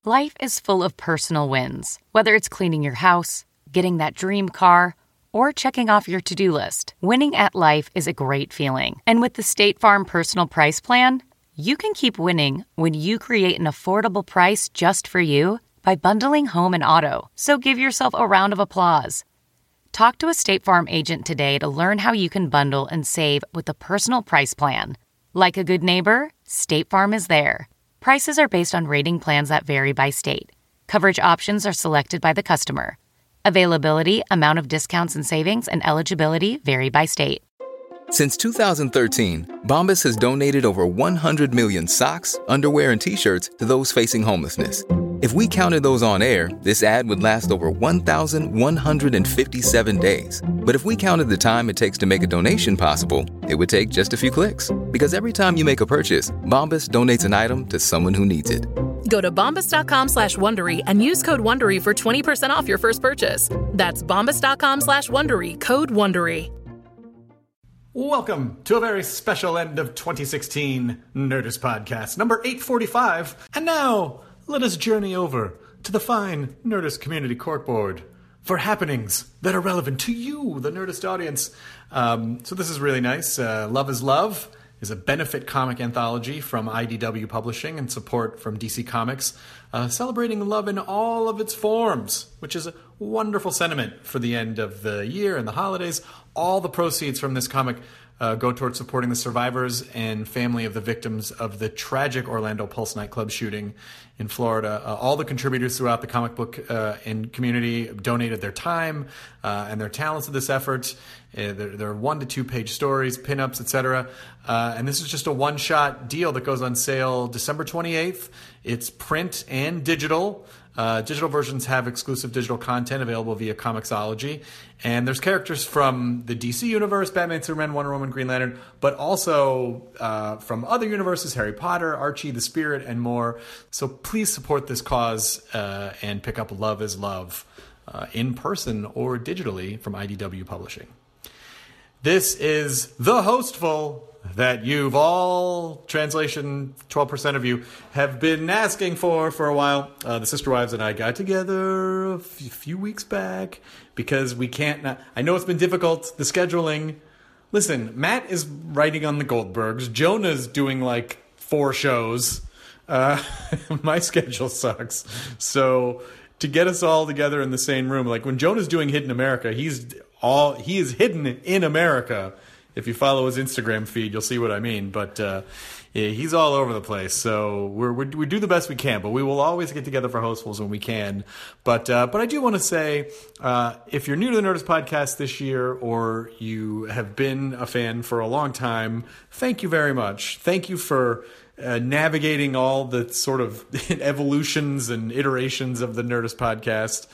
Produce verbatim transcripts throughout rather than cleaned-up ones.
Life is full of personal wins, whether it's cleaning your house, getting that dream car, or checking off your to-do list. Winning at life is a great feeling. And with the State Farm Personal Price Plan, you can keep winning when you create an affordable price just for you by bundling home and auto. So give yourself a round of applause. Talk to a State Farm agent today to learn how you can bundle and save with the Personal Price Plan. Like a good neighbor, State Farm is there. Prices are based on rating plans that vary by state. Coverage options are selected by the customer. Availability, amount of discounts and savings, and eligibility vary by state. Since two thousand thirteen, Bombas has donated over one hundred million socks, underwear, and T-shirts to those facing homelessness. If we counted those on air, this ad would last over one thousand one hundred fifty-seven days. But if we counted the time it takes to make a donation possible, it would take just a few clicks. Because every time you make a purchase, Bombas donates an item to someone who needs it. Go to bombas.com slash Wondery and use code Wondery for twenty percent off your first purchase. That's bombas.com slash Wondery, code Wondery. Welcome to a very special end of twenty sixteen Nerdist Podcast, number eight forty-five. And now, let us journey over to the fine Nerdist Community Corkboard for happenings that are relevant to you, the Nerdist audience. Um, so this is really nice. Uh, Love is Love is a benefit comic anthology from I D W Publishing and support from D C Comics, uh, celebrating love in all of its forms, which is a wonderful sentiment for the end of the year and the holidays. All the proceeds from this comic uh, go towards supporting the survivors and family of the victims of the tragic Orlando Pulse nightclub shooting in Florida. Uh, all the contributors throughout the comic book uh, and community donated their time uh, and their talents to this effort. Uh, there, there are one to two page stories, pinups, et cetera. Uh, and this is just a one-shot deal that goes on sale December twenty-eighth. It's print and digital. Uh, digital versions have exclusive digital content available via Comixology. And there's characters from the D C universe, Batman, Superman, Wonder Woman, Green Lantern, but also uh, from other universes, Harry Potter, Archie, the Spirit, and more. So please support this cause uh, and pick up Love is Love uh, in person or digitally from I D W Publishing. This is The Hostful that you've all, translation, twelve percent of you, have been asking for for a while. Uh, the Sister Wives and I got together a f- few weeks back because we can't... Not, I know it's been difficult, the scheduling. Listen, Matt is writing on the Goldbergs. Jonah's doing like four shows. Uh, my schedule sucks. So to get us all together in the same room, like when Jonah's doing Hidden America, he's all he is hidden in America. If you follow his Instagram feed, you'll see what I mean. But uh, yeah, he's all over the place. So we're, we're, we do the best we can. But we will always get together for Hostfuls when we can. But uh, but I do want to say, uh, if you're new to the Nerdist Podcast this year, or you have been a fan for a long time, thank you very much. Thank you for uh, navigating all the sort of evolutions and iterations of the Nerdist Podcast.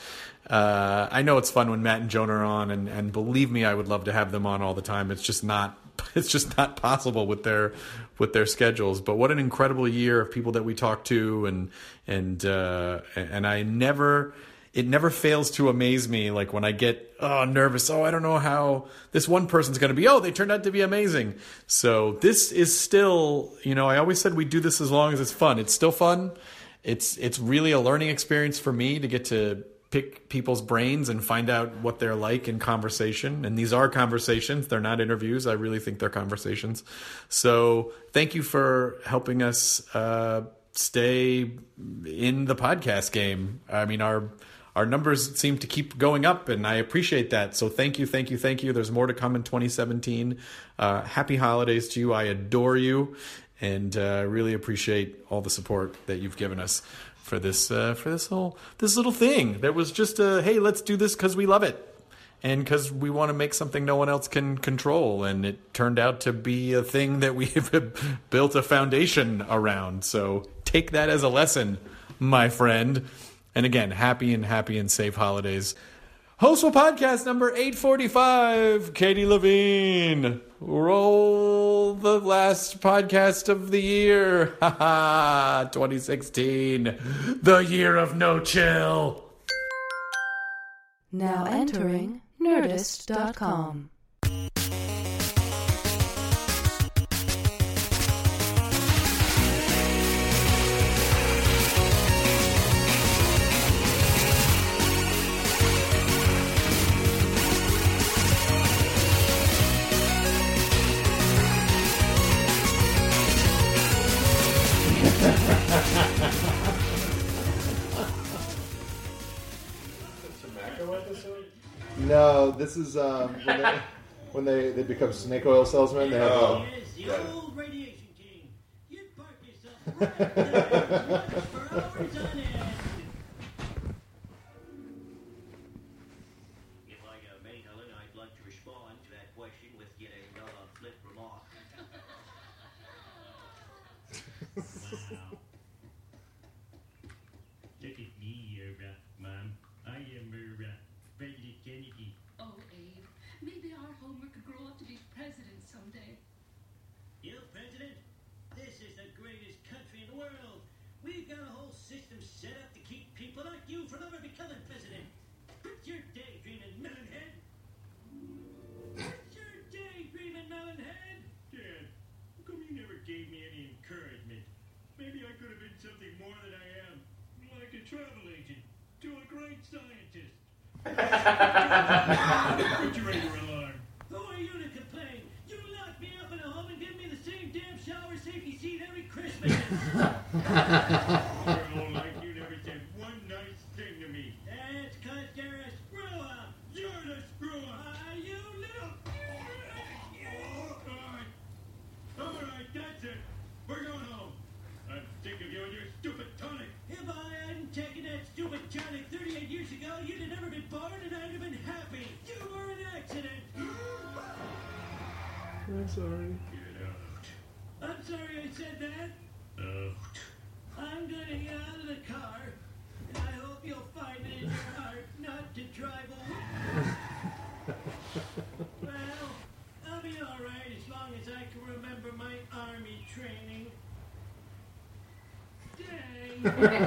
Uh, I know it's fun when Matt and Jonah are on, and, and believe me, I would love to have them on all the time. It's just not, it's just not possible with their, with their schedules. But what an incredible year of people that we talked to, and and uh, and I never, it never fails to amaze me. Like when I get oh nervous, oh I don't know how this one person's going to be. Oh, they turned out to be amazing. So this is still, you know, I always said we do this as long as it's fun. It's still fun. It's it's really a learning experience for me to get to pick people's brains and find out what they're like in conversation. And these are conversations. They're not interviews. I really think they're conversations. So thank you for helping us uh, stay in the podcast game. I mean, our our numbers seem to keep going up, and I appreciate that. So thank you, thank you, thank you. There's more to come in twenty seventeen. Uh, happy holidays to you. I adore you, and uh, really appreciate all the support that you've given us for this uh, for this whole this little thing that was just a hey, let's do this because we love it and because we want to make something no one else can control, and it turned out to be a thing that we've built a foundation around. So take that as a lesson, my friend. And again, happy and happy and safe holidays. Hostful Podcast number eight forty-five. Katie Levine. Roll the last podcast of the year. Ha ha. twenty sixteen. The year of no chill. Now entering Nerdist dot com. No, this is um, when, they, when they, they become snake oil salesmen. They have. Oh. Um, Yes, the yeah. old radiation king. You'd park yourself right there and watch for hours on end. If I uh, may, Helen, I'd like to respond to that question with yet another flip remark. Wow. Look at me, uh, Mom. I am uh, President Kennedy. Oh, Abe, maybe our Homer could grow up to be president someday. You know, President, this is the greatest country in the world. We've got a whole system set up to keep people like you from ever becoming president. What's your daydreaming, melonhead? What's your daydreaming, melonhead? Dad, how come you never gave me any encouragement? Maybe I could have been something more than I am, like a travel agent to a great scientist. Refrigerator alarm. Who are you to complain? You lock me up in a home and give me the same damn shower safety seat every Christmas. Girl like you never said one nice thing to me. That's cause you're a screw-up. You're the screw-up. Ah, you little... All right, that's it. We're going home. I'm sick of you and your stupid tonic. If I hadn't taken that stupid tonic thirty-eight years ago, you'd have never been born and I'd have been happy. You were an accident. I'm sorry. Get out. I'm sorry I said that. Out. I'm gonna get out of the car, and I hope you'll find it in your heart not to drive away. Well, I'll be all right as long as I can remember my army training. Dang.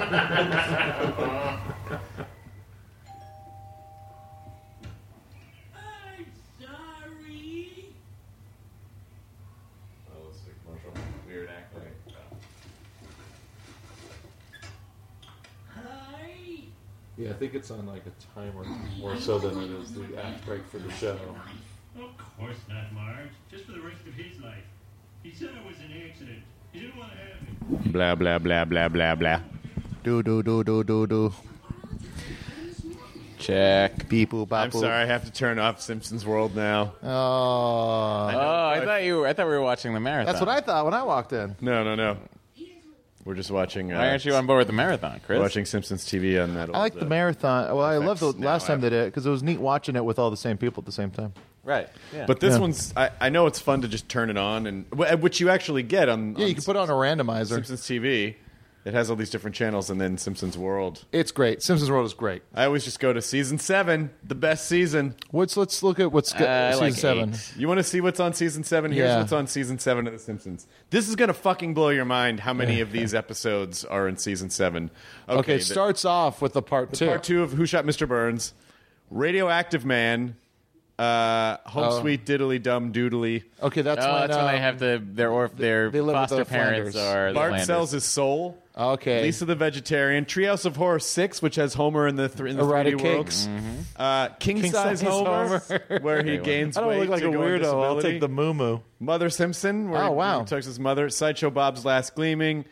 I'm sorry. Oh, let's see, commercial. Weird acting. Hi. Yeah, I think it's on like a timer more so than it is the act break for the show. Of course not, Marge. Just for the rest of his life. He said it was an accident. He didn't want to have me. Blah, blah, blah, blah, blah, blah. Do do do do do do. Check. Beep boop bop I'm boop. sorry, I have to turn off Simpsons World now. Oh, Oh, I thought you. I thought we were watching the marathon. that's what I thought when I walked in. No, no, no. We're just watching. Uh, Why aren't you on board with the marathon, Chris? Watching Simpsons T V on that. Old, I like the uh, marathon. Well, I loved the F X now last time they app. did it because it was neat watching it with all the same people at the same time. Right. Yeah. But this Yeah. one's. I, I know it's fun to just turn it on, and wh- which you actually get on. Yeah, on you can put it on a randomizer. Simpsons T V. It has all these different channels, and then Simpsons World. It's great. Simpsons World is great. I always just go to season seven, the best season. What's let's look at what's go- I season like seven. eight. You want to see what's on season seven? Here's Yeah. what's on season seven of The Simpsons. This is going to fucking blow your mind how many of these episodes are in season seven. Okay, Okay, it the- starts off with the part the two. part two of Who Shot Mister Burns, Radioactive Man, uh, Home Oh. Sweet Diddly Dum Doodly. Okay, that's oh, when, that's when they um, have the their or their they live with foster the parents Flanders. are the Bart Flanders. sells his soul. Okay. Lisa the Vegetarian. Treehouse of Horror six, which has Homer in the, th- in the Erotic three D world. cakes. Uh, King, King Size, size Homer, Homer. where he Great one. gains I don't weight look like to a go on weirdo. I'll disability. take the moo moo. Mother Simpson, where Oh, he, wow. he talks to his mother. Sideshow Bob's Last Gleaming.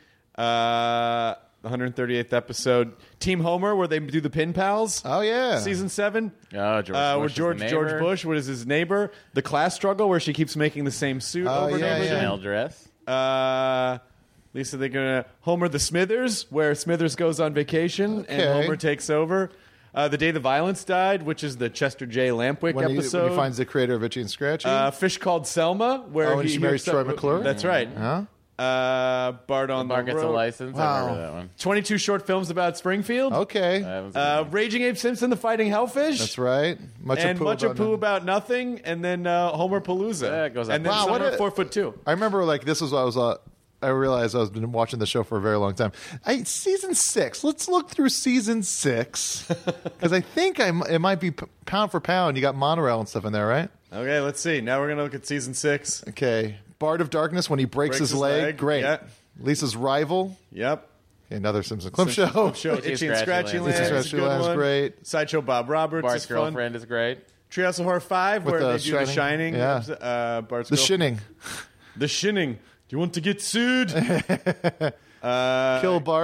Uh, the one hundred thirty-eighth episode. Team Homer, where they do the Pin Pals. Oh yeah. Season seven. Oh, George uh, where Bush is the George George neighbor. Bush, what is his neighbor? The Class Struggle, where she keeps making the same suit Oh, over and yeah, over yeah. again. Chanel dress. Uh, Lisa, they're gonna Homer the Smithers, where Smithers goes on vacation and Okay. Homer takes over. Uh, the Day the Violence Died, which is the Chester J. Lampwick when he, episode. when he finds the creator of Itchy and Scratchy. uh, Fish Called Selma, where Oh, and he she marries hooks up Troy with- McClure? That's right. huh? Uh, Bart on Bart the gets a Road. license. I Wow. remember that one. twenty-two short films about Springfield. Okay. That was a Uh, good one. Raging Ape Simpson, The Fighting Hellfish. That's right. Much and of poo Much about of Poo nothing. About Nothing, and then uh, Homer Palooza. Yeah, it goes up and then Wow, what Summer a- Four Foot Two. I remember like this was what I was. Uh, I realized I was been watching the show for a very long time. I, season six. Let's look through season six because I think I m- it might be p- pound for pound. You got monorail and stuff in there, right? Okay, let's see. Now we're gonna look at season six. Okay. Bard of Darkness when he breaks, Breaks his, his leg. leg, Great. yeah. Lisa's rival. Yep. Okay, another Simpson Clip Simpsons Show. Clip Show. Itchy Itchy and and Scratchy Scratchy Land. Land. Itchy and is a Scratchy good Land is one. great. Sideshow Bob Roberts Bart's is fun. girlfriend is great. Treehouse of Horror five, With where the they do The Shining. Shining. Yeah. Uh, Bart's The girl- Shinning. The Shinning. Do you want to get sued? uh, Kill Bart.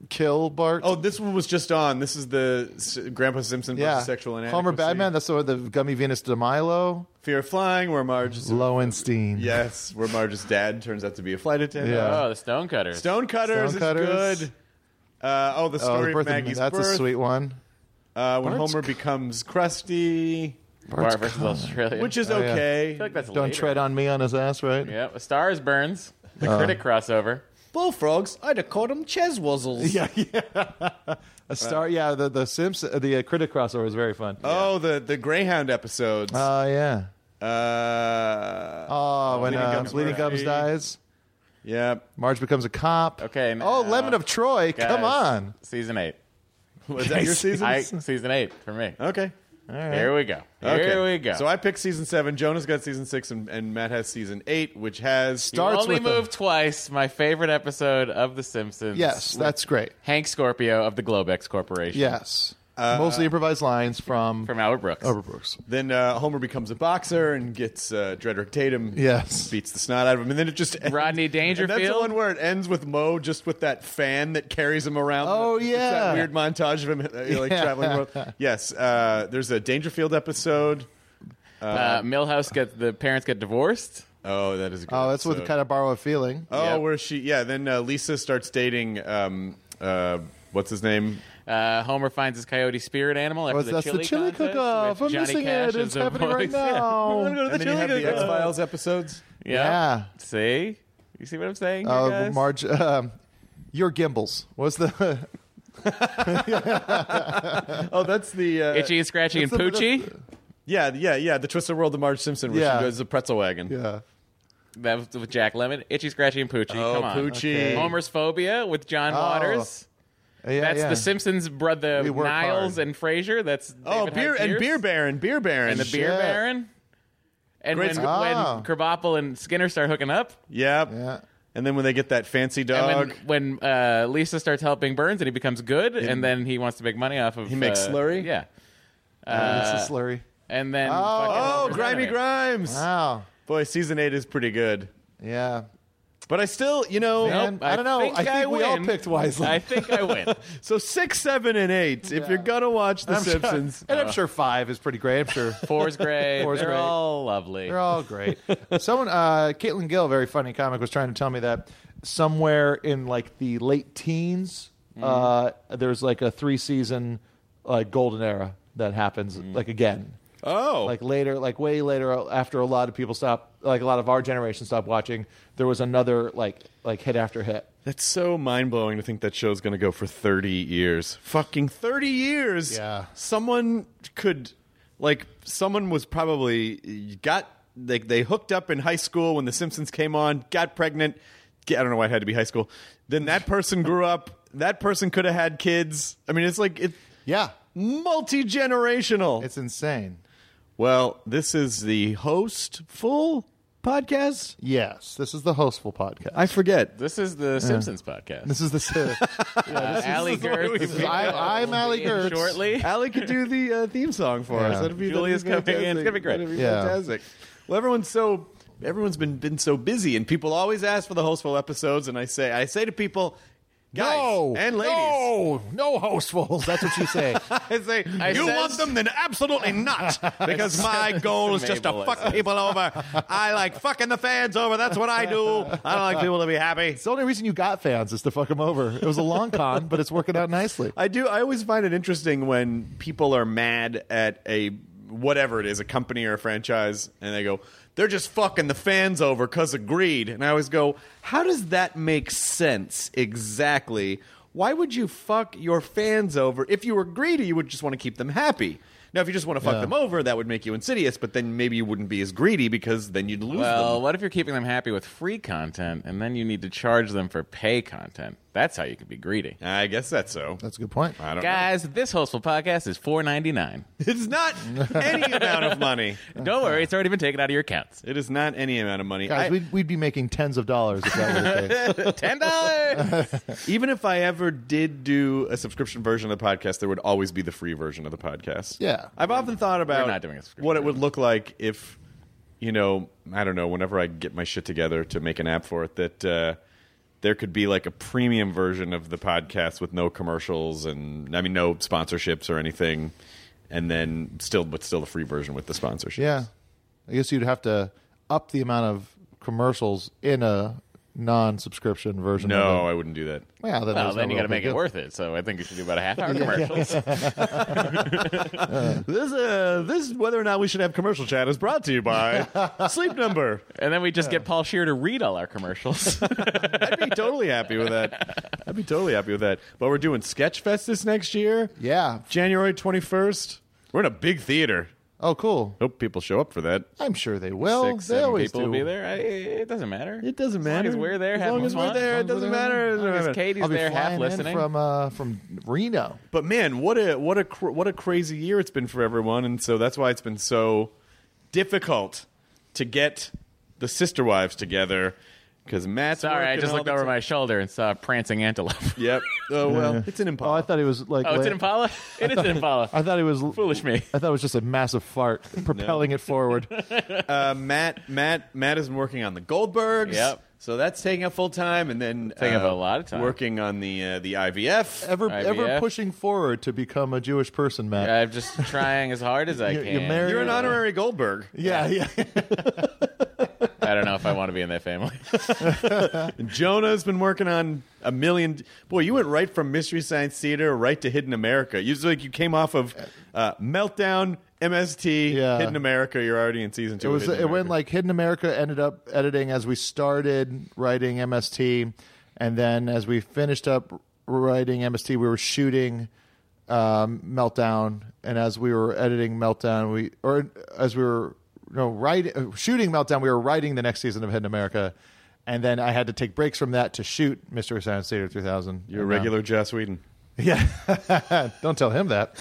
kill Bart. Oh, this one was just on. This is the S- Grandpa Simpson yeah. versus Sexual Inadequacy. Homer Badman. That's the, the Gummy Venus de Milo. Fear of Flying, where Marge is... Lowenstein. Yes, where Marge's dad turns out to be a flight attendant. Yeah. Oh, the Stonecutters. Stonecutters Stonecutters. is good. Uh, oh, the Oh, story the birth of Maggie's That's birth. a sweet one. Uh, when Bart's Homer c- becomes Krusty, Bart versus Australia. which is Oh, yeah. okay. I feel like that's Don't later. tread on me on his ass, right? Yeah, A Star is Burns. The Uh. critic crossover. Bullfrogs, I'd have called them Cheswuzzles. Yeah, yeah. A star, yeah. The the Simpson, the uh, critic crossover was very fun. Oh, the, the Greyhound episodes. Oh yeah. Uh, Oh, when Bleeding uh, Gums Bleeding Gums Murphy. dies, yeah. Marge becomes a cop. Okay. Oh, now- Lemon of Troy. Guys, Come on. Season eight. Was that your season? I, season eight for me. Okay. Here we go. Here Okay. we go. So I picked season seven. Jonah's got season six, and, and Matt has season eight, which has You Starts only with a- moved twice. My favorite episode of The Simpsons. Yes, that's great. Hank Scorpio of the Globex Corporation. Yes. Mostly improvised lines from From Albert Brooks. Albert Brooks. Then uh, Homer becomes a boxer and gets uh, Dredrick Tatum. Yes. Beats the snot out of him. And then it just ends. Rodney And that's the Dangerfield. one where it ends with Moe just with that fan that carries him around. Oh, It's yeah. that weird montage of him uh, like Yeah. traveling the world. Yes. Uh, there's a Dangerfield episode. Uh, Millhouse gets the parents get divorced. Oh, that is a good Oh, that's with episode. kind of borrow a feeling. Oh, Yep. where she, yeah, then uh, Lisa starts dating, um, uh, what's his name? Uh, Homer finds his coyote spirit animal after Oh, the that's chili the chili contest cook-off. with I'm Johnny missing Cash it. as It's the happening right voice. Yeah. now. We're gonna go to the And then you chili have the cook-off. X-Files episodes. Yeah. Yeah. See? You see what I'm saying, here, Oh, guys? Marge, um, your Gimbals. What's the Oh, that's the... Uh, Itchy and Scratchy and That's the- Poochie. Yeah, yeah, yeah, the Twisted World of Marge Simpson where Yeah. she does the pretzel wagon. yeah? That was with Jack Lemmon. Itchy, Scratchy, and Poochie. Oh, Come on. Poochie. Okay. Homer's Phobia with John Oh. Waters. Yeah, That's yeah. the Simpsons brother We work Niles hard. and Frasier. That's Oh, David beer Hyde and Pierce. Beer Baron, Beer Baron. and the Beer Shit. Baron. And Great when, sc- Oh. when Krabappel and Skinner start hooking up, Yep. Yeah. And then when they get that fancy dog, and when, when uh, Lisa starts helping Burns and he becomes good, and then he wants to make money off of He makes uh, slurry? Yeah, Uh, it's a slurry. and then Oh. fucking oh, Homer's Grimy enemy. Grimes. Wow. Boy, season eight is pretty good. Yeah. But I still, you know, Man, I don't know. think I think we all win. picked wisely. I think I win. so six, seven, and eight. If you're gonna watch The I'm sure- Simpsons, and I'm sure five is pretty great. I'm sure Four's great. Four's They're great. all lovely. they're all great. Someone, uh, Caitlin Gill, very funny comic, was trying to tell me that somewhere in like the late teens, uh, there's like a three season like golden era that happens like again. oh, Like later, like way later, after a lot of people stop, like a lot of our generation stopped watching, there was another like like hit after hit. that's so mind blowing to think that show's gonna go for thirty years. Fucking thirty years. Yeah. Someone could, like, someone was probably got like they hooked up in high school when The Simpsons came on, got pregnant. I don't know why it had to be high school. Then that person grew up. That person could have had kids. I mean, it's like it Yeah, multi generational. it's insane. Well, this is the host full podcast. Yes, this is the Hostful podcast. I forget. This is the Simpsons podcast. This is the. uh, Allie Gertz. this is- I- I'm Allie will be in Gertz. Shortly. Allie could do the uh, theme song for Yeah. us. That'd be, Julia's that'd be coming in. It's fantastic. gonna be great. That'd be Yeah. fantastic. Well, everyone's so everyone's been been so busy, and people always ask for the hostful episodes. And I say, I say to people, guys no and ladies, no, no hostfuls. That's what you say. I say, I you said- want them? Then absolutely not, because my goal is just to Mabel, I fuck said. people over. I like fucking the fans over. That's what I do. I don't like people to be happy. It's the only reason you got fans is to fuck them over. It was a long con, but it's working out nicely. I do. I always find it interesting when people are mad at a whatever it is, a company or a franchise, and they go, they're just fucking the fans over because of greed. And I always go, how does that make sense exactly? Why would you fuck your fans over? If you were greedy, you would just want to keep them happy. Now, if you just want to fuck Yeah. them over, that would make you insidious, but then maybe you wouldn't be as greedy because then you'd lose Well, them. what if you're keeping them happy with free content, and then you need to charge them for pay content? That's how you could be greedy. I guess that's so. That's a good point. I don't Guys, this Hostful podcast is four ninety-nine. know. It's not any amount of money. Don't worry, it's already been taken out of your accounts. It is not any amount of money. Guys, I- we'd, we'd be making tens of dollars if that were the case. Ten dollars. Even if I ever did do a subscription version of the podcast, there would always be the free version of the podcast. Yeah. I've often thought about We're not doing a subscription what it would version. look like if, you know, I don't know, whenever I get my shit together to make an app for it, that uh, there could be like a premium version of the podcast with no commercials and I mean no sponsorships or anything, and then still but still the free version with the sponsorships. Yeah, I guess you'd have to up the amount of commercials in a non-subscriction version. No, of it. I wouldn't do that. Well, then, Well, there's then no you got to real make big it deal. worth it. So I think you should do about a half hour commercials. This uh, this whether or not we should have commercial chat is brought to you by Sleep Number. And then we just get Paul Scheer to read all our commercials. I'd be totally happy with that. I'd be totally happy with that. But we're doing Sketchfest this next year. Yeah. January twenty-first. We're in a big theater. Oh, cool. Hope people show up for that. I'm sure they will. Six, they seven always people do. will be there. I, it doesn't matter. It doesn't As matter. long as we're there, As having long as we're fun. there, it As long as doesn't we're there. matter. As long as Katie's I'll be there, half flying in listening. from uh, from Reno. But man, what a what a cr- what a crazy year it's been for everyone, and so that's why it's been so difficult to get the sister wives together. Because Matt's Sorry, I working just all looked the over time. my shoulder and saw a prancing antelope. Yep. Oh well, it's an Oh, Impala. I thought he was like. Oh, it's la- an Impala? It is an Impala. I thought he was Foolish me. I thought it was just a massive fart propelling it forward. uh, Matt, Matt, Matt has been working on the Goldbergs. Yep. So that's taking up full time, and then Taking up uh, a lot of time. working on the uh, the I V F. Ever I V F. ever pushing forward to become a Jewish person, Matt. I'm just trying as hard as I You- can. you married- You're an honorary Goldberg. Yeah, yeah. I don't know if I want to be in that family. And Jonah's been working on a million. Boy, you went right from Mystery Science Theater right to Hidden America. You like you came off of uh, Meltdown, M S T, Yeah. Hidden America. You're already in season two. It of was. Hidden It went America. like Hidden America ended up editing as we started writing M S T, and then as we finished up writing M S T, we were shooting um, Meltdown, and as we were editing Meltdown, we or as we were no writing uh, shooting Meltdown, we were writing the next season of Hidden America, and then I had to take breaks from that to shoot Mystery Science Theater three thousand. You're a And, uh, regular Joss Whedon. Yeah, don't tell him that.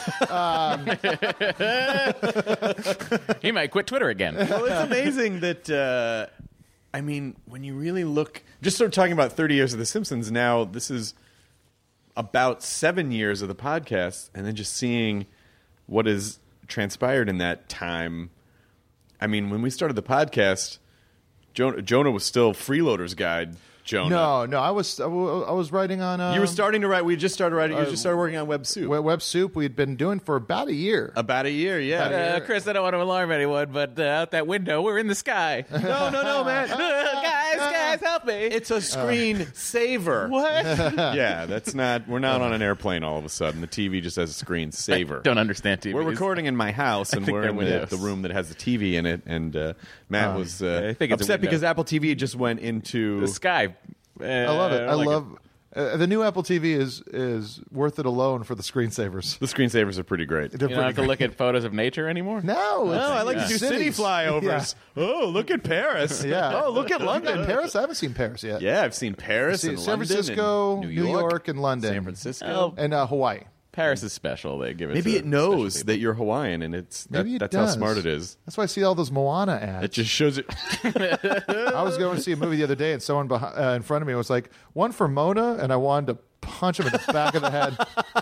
He might quit Twitter again. Well, it's amazing that, uh, I mean, when you really look, just sort of talking about thirty years of The Simpsons now, this is about seven years of the podcast, and then just seeing what has transpired in that time. I mean, when we started the podcast, Jonah, Jonah was still Freeloader's Guide. Jonah. No, no, I was I wa- I was writing on. Um, You were starting to write. We just started writing. You just started working on Web Soup. Web, Web Soup. We'd been doing for about a year. About a year, yeah. Uh, Chris, I don't want to alarm anyone, but uh, out that window, we're in the sky. No, no, no, man. guys, guys, help me. It's a screen saver. What? Yeah, that's not. We're not on an airplane all of a sudden. The T V just has a screen saver. Don't understand T V. We're recording in my house, and think we're they're in the, Windows. the room that has the T V in it. And uh, Matt was uh, I think it's a upset window. because Apple T V just went into the sky. Uh, I love it. I, like love uh, the new Apple T V is is worth it alone for the screensavers. the screensavers are pretty great. They're You don't have to pretty look at photos of nature anymore? great. No, No, I like to do city cities. flyovers. Oh, look at Paris. Yeah. Oh, look at London. Paris. I haven't seen Paris yet. Yeah, I've seen Paris See, and San London Francisco, and New New York, York, and London. San Francisco. Oh, and uh, Hawaii. Paris is special. They give it. Maybe to it knows special that you're Hawaiian, and it's that, Maybe it that's does. how smart it is. That's why I see all those Moana ads. It just shows it. I was going to see a movie the other day, and someone behind, uh, in front of me was like, "One for Mona," and I wanted to punch him in the back of the head.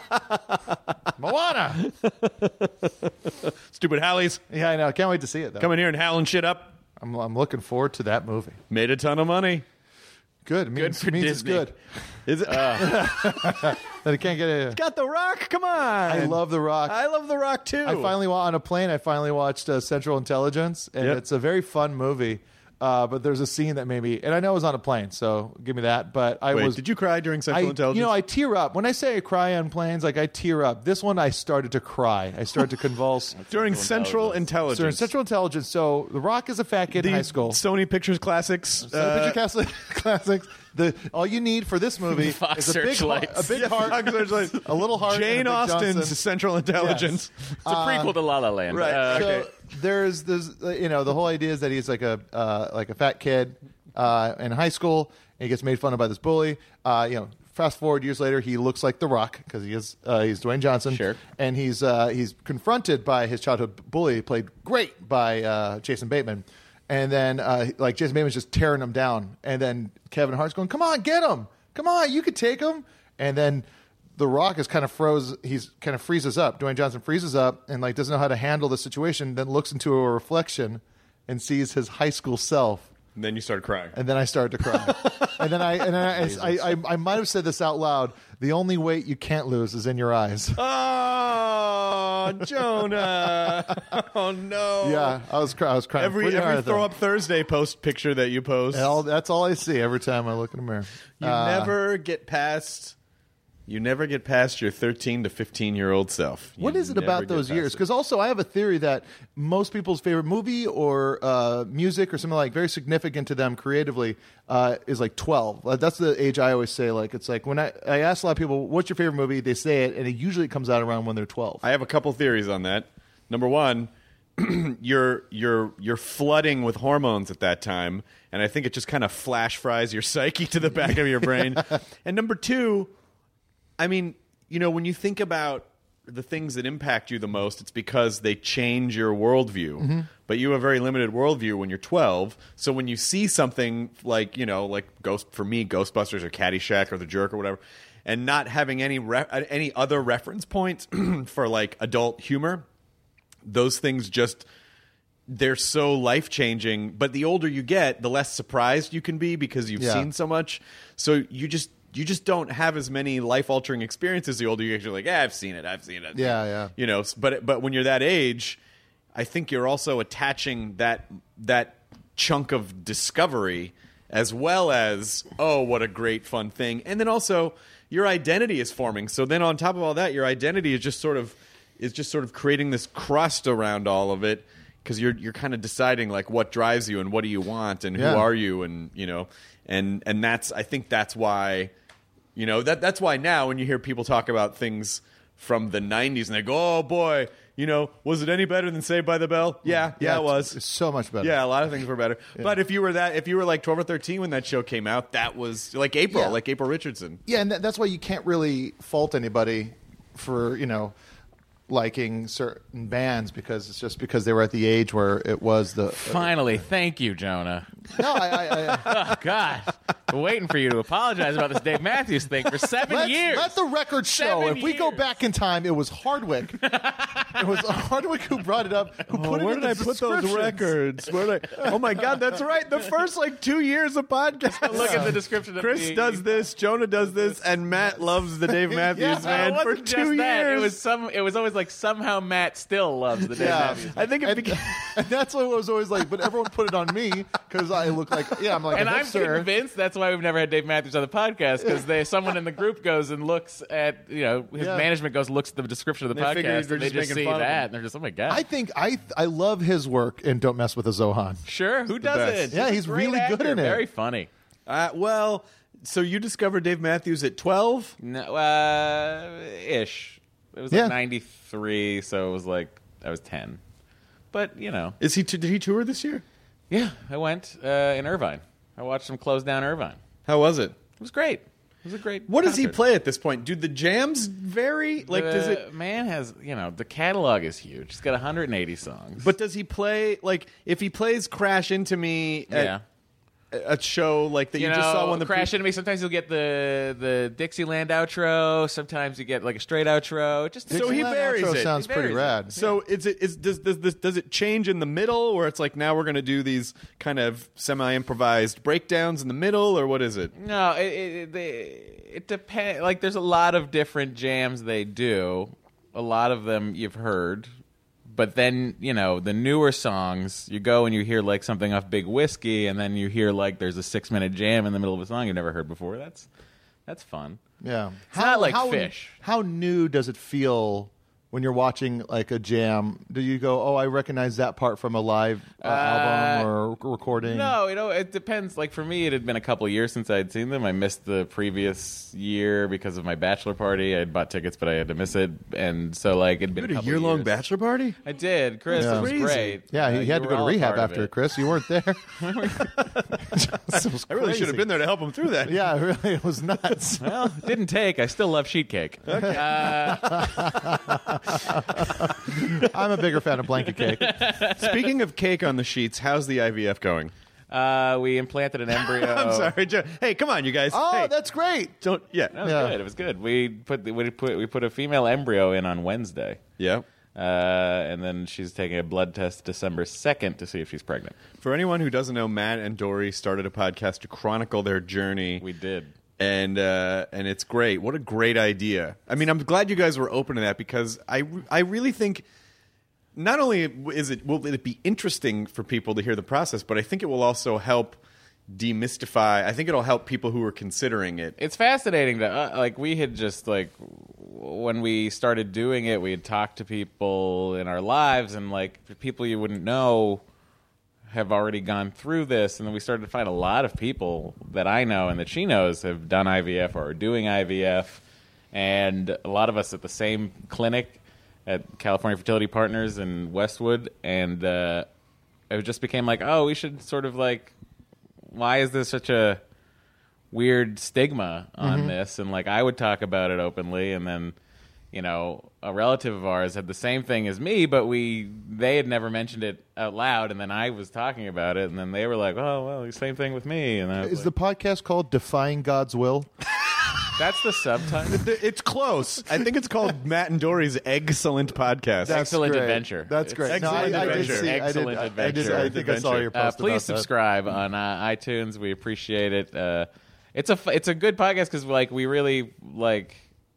Moana. Stupid Hallies Yeah, I know. I can't wait to see it though. coming here and howling shit up. I'm, I'm looking forward to that movie. Made a ton of money. Good. It means, for means it's Disney. good. Is it? That it can't get a. Got The Rock. Come on. I love The Rock. I love The Rock too. I finally wa- on a plane. I finally watched uh, Central Intelligence, and Yep. it's a very fun movie. Uh, but there's a scene that made me, and I know it was on a plane, so give me that. But I Wait, was. did you cry during Central I, Intelligence? You know, I tear up when I say I cry on planes. Like I tear up. This one, I started to cry. I started to convulse. during Central Intelligence. During Central Intelligence. So The Rock is a fat kid the in high school. Sony Pictures Classics. So uh, Picture Castle Classics. The all you need for this movie Fox is a big, heart, Searchlights. a big yeah, heart, Fox Searchlights. a little heart. Jane and a big Austen's Johnson. Central Intelligence. It's a prequel to La La Land. right. Uh, So Okay. there's there's uh, you know the whole idea is that he's like a uh, like a fat kid uh, in high school, and he gets made fun of by this bully. Uh, you know, fast forward years later, he looks like The Rock because he is uh, he's Dwayne Johnson. Sure. And he's uh, he's confronted by his childhood bully, played great by uh, Jason Bateman. And then, uh, like, Jason Bateman's just tearing him down. And then Kevin Hart's going, come on, get him. Come on, you could take him. And then The Rock is kind of froze. He's kind of freezes up. Dwayne Johnson freezes up and, like, doesn't know how to handle the situation, then looks into a reflection and sees his high school self And then you started crying. And then I started to cry. and then I and I, I, I, I might have said this out loud. The only weight you can't lose is in your eyes. Oh, Jonah! Oh no! Yeah, I was cry- I was crying. Every pretty hard every at throw that. up Thursday post picture that you post, And all, that's all I see every time I look in the mirror. you Uh, never get past. You never get past your thirteen to fifteen year old self. You What is it never about get those past years? it. Because also I have a theory that most people's favorite movie or uh, music or something like very significant to them creatively uh, is like twelve. Uh, that's the age I always say. Like it's like when I, I ask a lot of people, "What's your favorite movie?" They say it, and it usually comes out around when they're twelve. I have a couple theories on that. Number one, you're you're you're flooding with hormones at that time, and I think it just kind of flash fries your psyche to the back of your brain. And number two, I mean, you know, when you think about the things that impact you the most, it's because they change your worldview. Mm-hmm. But you have a very limited worldview when you're twelve. So when you see something like, you know, like Ghost for me, Ghostbusters or Caddyshack or The Jerk or whatever, and not having any re- any other reference points for like adult humor, those things just they're so life changing. But the older you get, the less surprised you can be because you've Yeah. seen so much. So you just you just don't have as many life altering experiences the older you get. You're like, yeah, I've seen it, I've seen it. Yeah, yeah. You know, but but when you're that age, I think you're also attaching that that chunk of discovery as well as, oh, what a great fun thing. And then also your identity is forming. So then on top of all that, your identity is just sort of is just sort of creating this crust around all of it, because you're you're kind of deciding like what drives you and what do you want and Yeah. who are you, and you know, and and that's I think that's why, you know, that that's why now when you hear people talk about things from the nineties and they go, oh boy, you know, was it any better than Saved by the Bell? Yeah, yeah, it it's- was. It's so much better. Yeah, a lot of things were better. But if you were that, if you were like twelve or thirteen when that show came out, that was like April, Yeah. like April Richardson. Yeah, and that, that's why you can't really fault anybody for, you know, liking certain bands because it's just because they were at the age where it was the. Finally, thank you, Jonah. No, I. I, I Oh, God. Been waiting for you to apologize about this Dave Matthews thing for seven Let's- years. Let the record show. Seven If we go years. back in time, it was Hardwick. It was Hardwick who brought it up. Who put it where in did I the put those descriptions. records? Where did I, oh my God, that's right. The first like two years of podcast. Look at the description of Chris the- does this, Jonah does this, and Matt loves the Dave Matthews Yeah, Man it for wasn't two just years. that. It was some. It was always like somehow Matt still loves the Dave Yeah. Matthews. I think it And, became. and that's what it was always like. But everyone put it on me because I look like yeah, I'm like And a I'm hipster. convinced that's why we've never had Dave Matthews on the podcast, because they someone in the group goes and looks at, you know, his Yeah. management goes and looks at the description of the They figure podcast they're and they just just making see fun of that him. and they're just, oh my God. I think I I love his work in Don't Mess with the Zohan. sure, who best. doesn't? Yeah, a he's great really good actor, in it. Very funny. Uh, well, so you discovered Dave Matthews at twelve? No, uh, ish. It was Yeah. like ninety-three, so it was like I was ten. But, you know. Is he? Did he tour this year? Yeah, I went uh, in Irvine. I watched him close down Irvine. How was it? It was great. It was a great What does he concert. play at this point? Do the jams vary? Like, the does it? man has, you know, the catalog is huge. He's got one hundred eighty songs. But does he play like if he plays "Crash Into Me" at yeah. a show like that you, You know, just saw when the Crash Into Me, sometimes you'll get the the Dixieland outro. Sometimes you get like a straight outro. It just So he Dixieland varies outro it. Sounds He pretty varies it. rad. So is it is does does this does it change in the middle, where it's like now we're going to do these kind of semi improvised breakdowns in the middle, or what is it? No, it it, it, it depends. Like, there's a lot of different jams they do. A lot of them you've heard, but then, you know, the newer songs, you go and you hear like something off Big Whiskey, and then you hear like there's a six minute jam in the middle of a song you've never heard before. That's that's fun. Yeah, It's not like Fish. How new does it feel when you're watching like a jam? Do you go, "Oh, I recognize that part from a live uh, album or recording"? No, you know, it depends. Like, for me, it had been a couple years since I had seen them. I missed the previous year because of my bachelor party. I had bought tickets, but I had to miss it, and so like it'd been a couple years. bachelor party. I did, Chris. Yeah. It was Crazy. great. Yeah, Uh, he, he you had to were go to all a rehab part of after it. Chris. You weren't there. I really should have been there to help him through that. Yeah, really, it was nuts. Well, it didn't take. I still love sheet cake. Uh, I'm a bigger fan of blanket cake. Speaking of cake on the sheets, how's the I V F going? uh, we implanted an embryo. I'm sorry, Joe. Hey, come on, you guys. Oh, hey, that's great. don't. Yeah, That was Yeah. good. It was good. We put the, we put we put a female embryo in on Wednesday. yeah. Uh, and then she's taking a blood test December second to see if she's pregnant. For anyone who doesn't know, Matt and Dory started a podcast to chronicle their journey. We did. And uh, and it's great. What a great idea. I mean, I'm glad you guys were open to that because I, I really think not only is it will it be interesting for people to hear the process, but I think it will also help demystify. I think it'll help people who are considering it. It's fascinating to uh, like we had just like when we started doing it, we had talked to people in our lives and like people you wouldn't know have already gone through this, and then we started to find a lot of people that I know and that she knows have done I V F or are doing I V F, and a lot of us at the same clinic at California Fertility Partners in Westwood, and uh, it just became like, oh, we should sort of like, why is there such a weird stigma on Mm-hmm. this? And like I would talk about it openly, and then you know a relative of ours had the same thing as me, but we they had never mentioned it out loud, and then I was talking about it, and then they were like, oh well, the same thing with me. And I was Is like, the podcast called Defying God's Will? that's the subtitle. It's close. I think it's called Matt and Dory's Excellent Podcast. That's Excellent great. Adventure. That's great. It's No, I, excellent I did adventure. see. I did, Excellent I, I, did, adventure. I think I saw your Uh, post please about that. subscribe on uh, iTunes. We appreciate it. Uh, it's a f- it's a good podcast because like we really like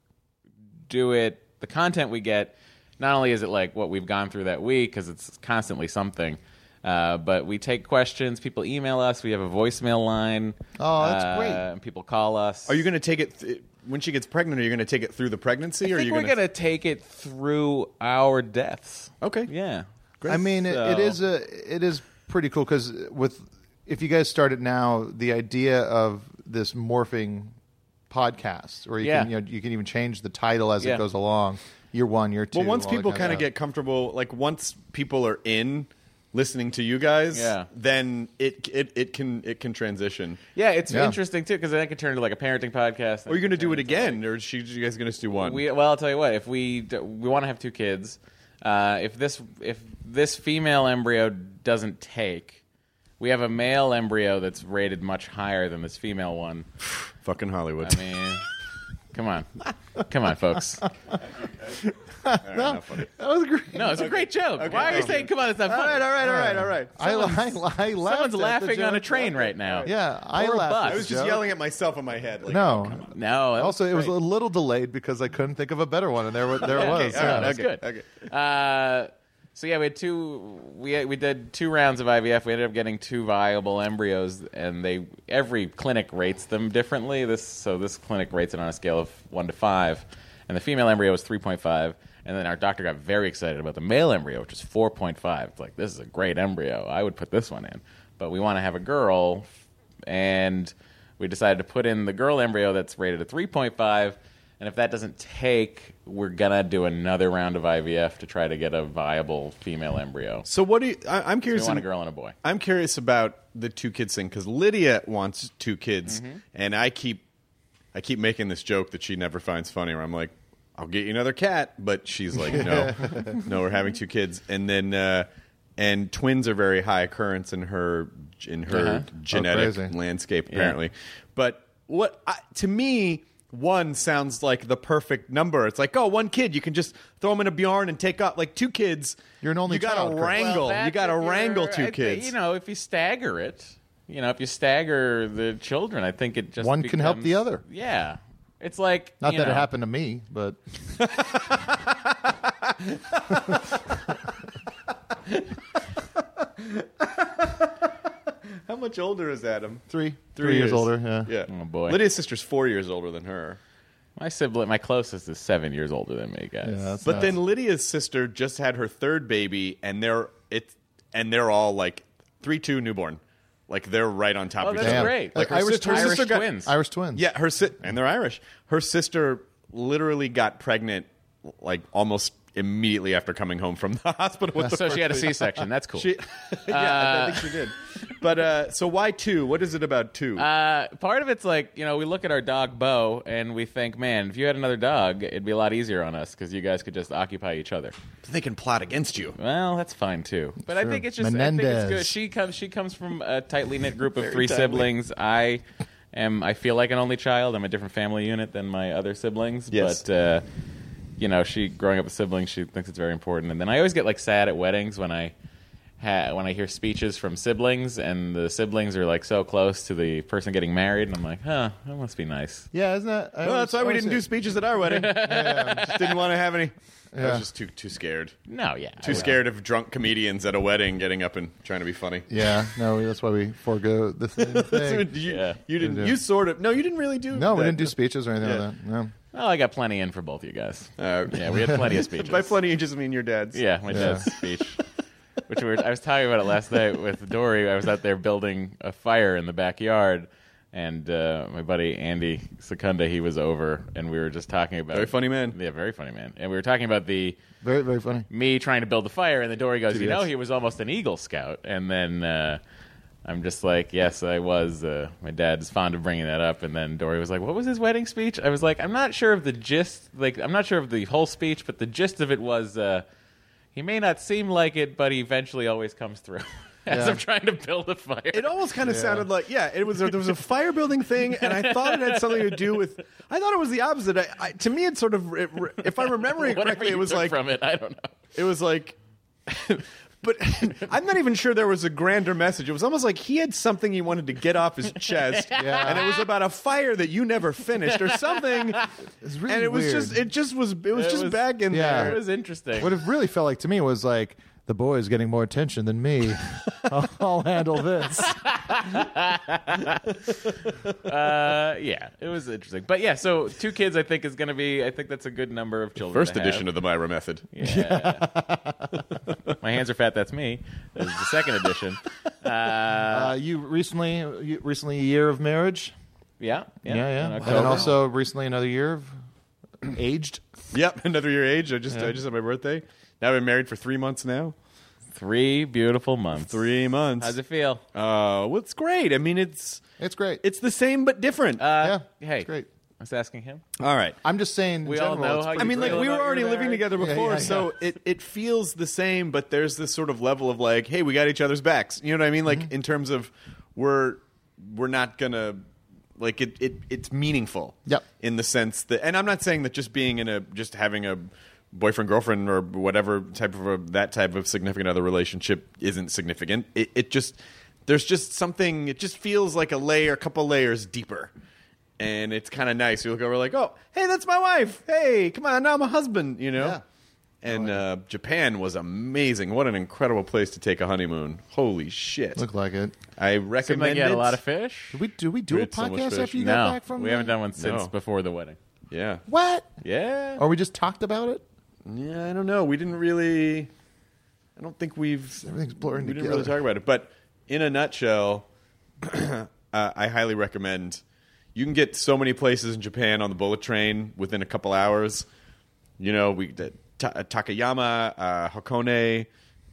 do it. The content we get, not only is it like what we've gone through that week because it's constantly something, uh, but we take questions. People email us. We have a voicemail line. Oh, that's uh, great. And people call us. Are you going to take it th- when she gets pregnant? Are you going to take it through the pregnancy? I or are think you we're gonna... gonna take it through our deaths. Okay. Yeah. I mean, it, it So- is a it is pretty cool because with if you guys start it now, the idea of this morphing podcast, or you Yeah. can you know you can even change the title as Yeah. it goes along. Year one, year two. Well, once all that people kind kind of stuff. get comfortable, like once people are in listening to you guys, Yeah. then it it it can it can transition. Yeah, it's Yeah. interesting too because then it could turn into like a parenting podcast. Are you going to do it again, or is she, you guys going to just do one? We, well, I'll tell you what. If we d- we want to have two kids, uh, if this if this female embryo doesn't take, we have a male embryo that's rated much higher than this female one. Fucking Hollywood. I mean, come on, come on, folks. No, that was great. No, it's a great joke. Okay, Why are you thank saying, you. "Come on, it's not all funny"? right, all right, all right, all right. I, I, I laughed. Someone's at the laughing on a joke. train right now. Yeah, I Or a laughed. bus. at I was the just joke. yelling at myself in my head. Like, No. No. that was Also, it was a great. little delayed because I couldn't think of a better one, and there, wa- there Okay, was. all right, yeah. that's good. Okay. Uh, so yeah, we had two. We we did two rounds of I V F. We ended up getting two viable embryos, and they every clinic rates them differently. This so this clinic rates it on a scale of one to five, and the female embryo was three point five. And then our doctor got very excited about the male embryo, which is four point five. It's like, this is a great embryo. I would put this one in. But we want to have a girl, and we decided to put in the girl embryo that's rated at three point five. And if that doesn't take, we're going to do another round of I V F to try to get a viable female embryo. So what do you? I, I'm So we curious. want a in- girl and a boy. I'm curious about the two kids thing because Lydia wants two kids, Mm-hmm. and I keep, I keep making this joke that she never finds funny. Where I'm like, I'll get you another cat, but she's like, no, no, we're having two kids, and then, uh, and twins are very high occurrence in her in her Uh-huh. genetic Oh, crazy. landscape, Yeah. apparently. But what I, to me. One sounds like the perfect number. It's like, oh, one kid, you can just throw them in a Bjorn and take out like two kids. You're an only You got child, to Chris. wrangle. Well, you got to that's if wrangle you're- two I thi- kids. You know, if you stagger it, you know, if you stagger the children, I think it just One can help becomes- the other. Yeah, it's like Not you that know, it happened to me, but How much older is Adam? three, three, years. older. Yeah. Yeah. Oh, boy. Lydia's sister's four years older than her. My sibling, my closest, is seven years older than me, guys. Yeah, that's But nuts. then Lydia's sister just had her third baby, and they're it, and they're all like three two newborn, like they're right on top Oh, of each that's other. great. Like her Irish sister, her Irish sister got- twins. Irish twins. Yeah, her si- and they're Irish. Her sister literally got pregnant, like almost immediately after coming home from the hospital. With the So she had a first baby. C-section. That's cool. She, yeah, I think she did. But uh, so why two? What is it about two? Uh, part of it's like, you know, we look at our dog Bo and we think, man, if you had another dog, it'd be a lot easier on us because you guys could just occupy each other. they can plot against you. Well, that's fine too. But I Sure. think it's just, I think it's Menendez. good. She comes, she comes from a tightly knit group of Very three tightly. siblings. I am, I feel like an only child. I'm a different family unit than my other siblings. Yes. But uh, you know, she growing up with siblings, she thinks it's very important. And then I always get like sad at weddings when I ha- when I hear speeches from siblings, and the siblings are like so close to the person getting married, and I'm like, huh, that must be nice. Yeah, isn't that? I Well, always- that's why I we always didn't say- do speeches at our wedding. Just didn't want to have any. I Yeah. was just too too scared. No, yeah, Too scared of drunk comedians at a wedding getting up and trying to be funny. Yeah, no, that's why we forego the thing. So thing. you, Yeah. you didn't. Didn't do You it. sort of. No, you didn't really do. No, we that. didn't do speeches or anything Yeah. like that. No. Well, I got plenty in for both of you guys. Uh, Yeah, we had plenty of speeches. By plenty, you just mean your dad's. Yeah, my Yeah. dad's speech. Which we were, I was talking about it last night with Dory. I was out there building a fire in the backyard, and uh, my buddy Andy Secunda, he was over, and we were just talking about Very funny man. Yeah, very funny man. And we were talking about the Very, very funny. me trying to build the fire, and the Dory goes, "You know, Yes. he was almost an Eagle Scout." And then uh, I'm just like, "Yes, I was." Uh, my dad's fond of bringing that up, and then Dory was like, "What was his wedding speech?" I was like, "I'm not sure of the gist. Like, I'm not sure of the whole speech, but the gist of it was." Uh, He may not seem like it, but he eventually always comes through as Yeah. I'm trying to build a fire. It almost kind of Yeah. sounded like, yeah, it was. A, there was a fire building thing, and I thought it had something to do with. I thought it was the opposite. I, I, to me, it sort of, it, if I'm remembering Whatever correctly, you it was took like from it. I don't know. it was like. But I'm not even sure there was a grander message. It was almost like he had something he wanted to get off his chest, Yeah. and it was about a fire that you never finished or something. It's really and it was weird. just, it just was, it was It just was- back in Yeah. It there. was interesting. What it really felt like to me was like the boy's getting more attention than me. I'll, I'll handle this. uh, yeah, it was interesting. But yeah, so two kids, I think, is going to be. I think that's a good number of children. First to edition have. of the Myra Method. Yeah. My hands are fat. That's me. This is the second edition. Uh, Uh, you recently, you, recently a year of marriage. yeah, yeah, Yeah, yeah. in And October. then also recently another year of aged. Yep, another year age. I just, I just had my birthday. Now I've been married for three months now. three beautiful months. Three months. How's it feel? Uh, well, it's great. I mean, it's It's great. it's the same but different. Uh, yeah, hey, it's great. I was asking him. All right. I'm just saying. in We all general, know it's how you I mean, like feel we were about your already living marriage? together Yeah, before, yeah, so it, it feels the same, but there's this sort of level of like, hey, we got each other's backs. You know what I mean? Like Mm-hmm. in terms of we're we're not gonna like it. It it's meaningful. Yep. In the sense that, and I'm not saying that just being in a just having a boyfriend girlfriend or whatever type of a, that type of significant other relationship isn't significant. It it just there's just something. It just feels like a layer, a couple layers deeper. And it's kind of nice. You look over like, oh, hey, that's my wife. Hey, come on, now I'm a husband, you know? Yeah. And uh, Japan was amazing. What an incredible place to take a honeymoon. Holy shit. Look like it. I Seemed recommend like you had it. a lot of fish. Did we do we do We a had so much podcast fish. after you no, got back from? we the- haven't done one since No. before the wedding. Yeah. What? Yeah. Or we just talked about it? Yeah, I don't know. We didn't really... I don't think we've... Everything's blurring We didn't together. really talk about it. But in a nutshell, uh, I highly recommend... You can get so many places in Japan on the bullet train within a couple hours. You know, we did Ta- Takayama, uh, Hakone,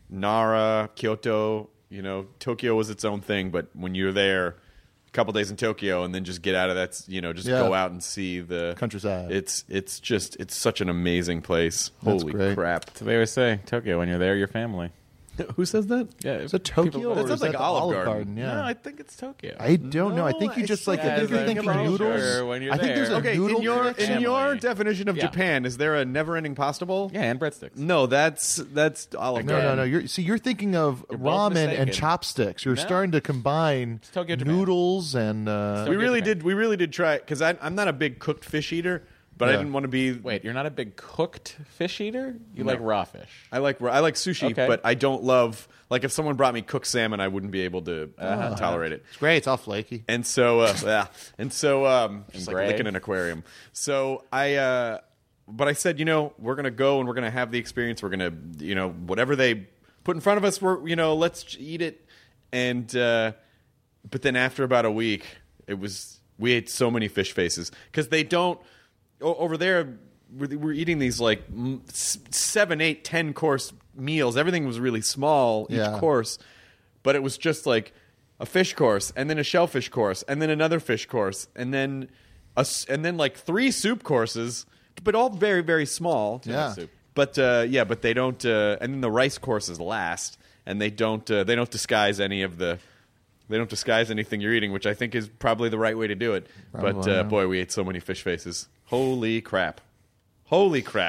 Nara, Kyoto. You know, Tokyo was its own thing, but when you're there, a couple days in Tokyo, and then just get out of that, you know, just Yeah. go out and see the Countryside. It's it's just it's such an amazing place. That's Holy great. crap! So they always say, Tokyo, when you're there, your family. Who says that? Yeah. Is it Tokyo That or sounds is like that the Olive Olive Garden. Garden? Yeah. No, I think it's Tokyo. I don't know. I No, think you I just like I said think you're I'm thinking pretty noodles. sure when you're I think there's a there. Okay, noodle in your in connection. your Family. definition of Yeah. Japan, is there a never-ending pasta bowl? Yeah, and breadsticks. No, that's that's Olive No, Garden. no, no. You're see, you're thinking of You're both ramen and mistaken. chopsticks. You're No. starting to combine Tokyo, Japan. noodles and uh, We Tokyo, really Japan. did. We really did try because I'm not a big cooked fish eater, but I Yeah. didn't want to be. Wait, you're not a big cooked fish eater? You like raw fish? I like I like sushi, Okay. but I don't love like if someone brought me cooked salmon, I wouldn't be able to uh, Uh-huh. tolerate it. it's great. It's all flaky. And so, uh, yeah, and so, um, just like gray. licking an aquarium. So I, uh, but I said, you know, we're gonna go and we're gonna have the experience. We're gonna, you know, whatever they put in front of us, we're, you know, let's eat it. And uh, but then after about a week, it was we ate so many fish faces because they don't o- over there. We're, we're eating these like m- s- seven, eight, ten course meals. Everything was really small each Yeah. course, but it was just like a fish course and then a shellfish course and then another fish course and then a s and then like three soup courses, but all very very small. Yeah. soup. But uh, yeah, but they don't. Uh, and then the rice course is last, and they don't. Uh, they don't disguise any of the. They don't disguise anything you're eating, which I think is probably the right way to do it. but Probably, uh, yeah. boy, we ate so many fish faces. Holy crap! Holy crap!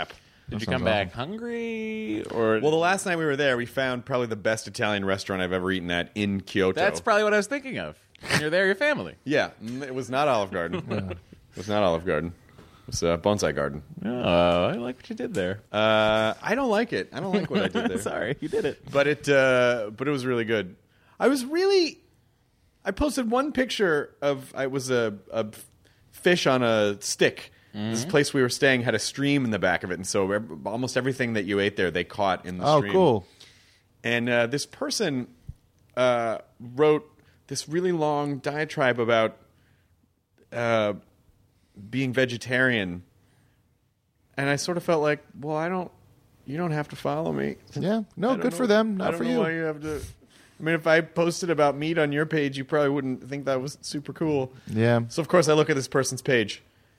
Did you sounds come back hungry or? Well, the last night we were there, we found probably the best Italian restaurant I've ever eaten at in Kyoto. That's probably what I was thinking of. When you're there, your family. Yeah, it was not Olive Garden. It was not Olive Garden. It was uh, Bonsai Garden. Oh, I like what you did there. Uh, I don't like it. I don't like what I did there. Sorry, you did it. But it, uh, but it was really good. I was really. I posted one picture of. I was a, a fish on a stick. Mm-hmm. This place we were staying had a stream in the back of it, and so every, almost everything that you ate there, they caught in the oh, stream. Oh, cool! And uh, this person uh, wrote this really long diatribe about uh, being vegetarian, and I sort of felt like, well, I don't. You don't have to follow me. Yeah, no, good know, for them, not I don't for know you. Why you have to. I mean, if I posted about meat on your page, you probably wouldn't think that was super cool. Yeah. So, of course, I look at this person's page.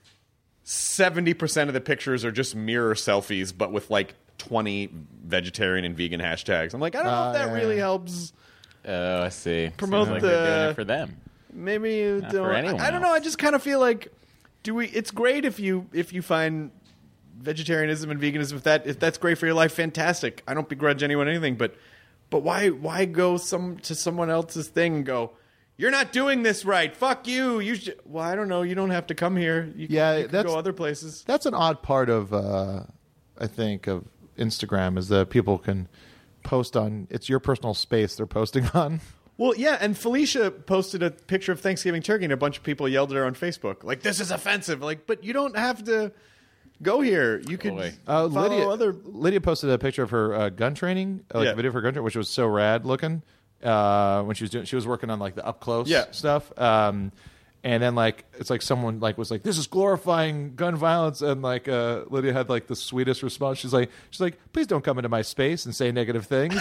seventy percent of the pictures are just mirror selfies, but with like twenty vegetarian and vegan hashtags. I'm like, I don't know Uh, if that yeah. really helps. Oh, I see. Promote Seems like the- they're doing it for them. Maybe you Not don't. for anyone I, I don't know. else. I just kind of feel like, do we? It's great if you if you find vegetarianism and veganism. If that if that's great for your life, fantastic. I don't begrudge anyone anything, but but why why go some to someone else's thing and go, you're not doing this right. Fuck you. You should. Well, I don't know. You don't have to come here. You can, Yeah, you can that's- go other places. That's an odd part of, uh, I think, of Instagram is that people can post on. It's your personal space they're posting on. Well, yeah, and Felicia posted a picture of Thanksgiving turkey, and a bunch of people yelled at her on Facebook, like, "This is offensive!" Like, but you don't have to go here. You could Boy. Uh, follow Lydia, other. Lydia posted a picture of her uh, gun training, uh, like Yeah. a video of her gun training, which was so rad looking. Uh, when she was doing, she was working on like the up close Yeah. stuff. Um, and then like it's like someone like was like, "This is glorifying gun violence," and like uh, Lydia had like the sweetest response. She's like, "She's like, please don't come into my space and say negative things."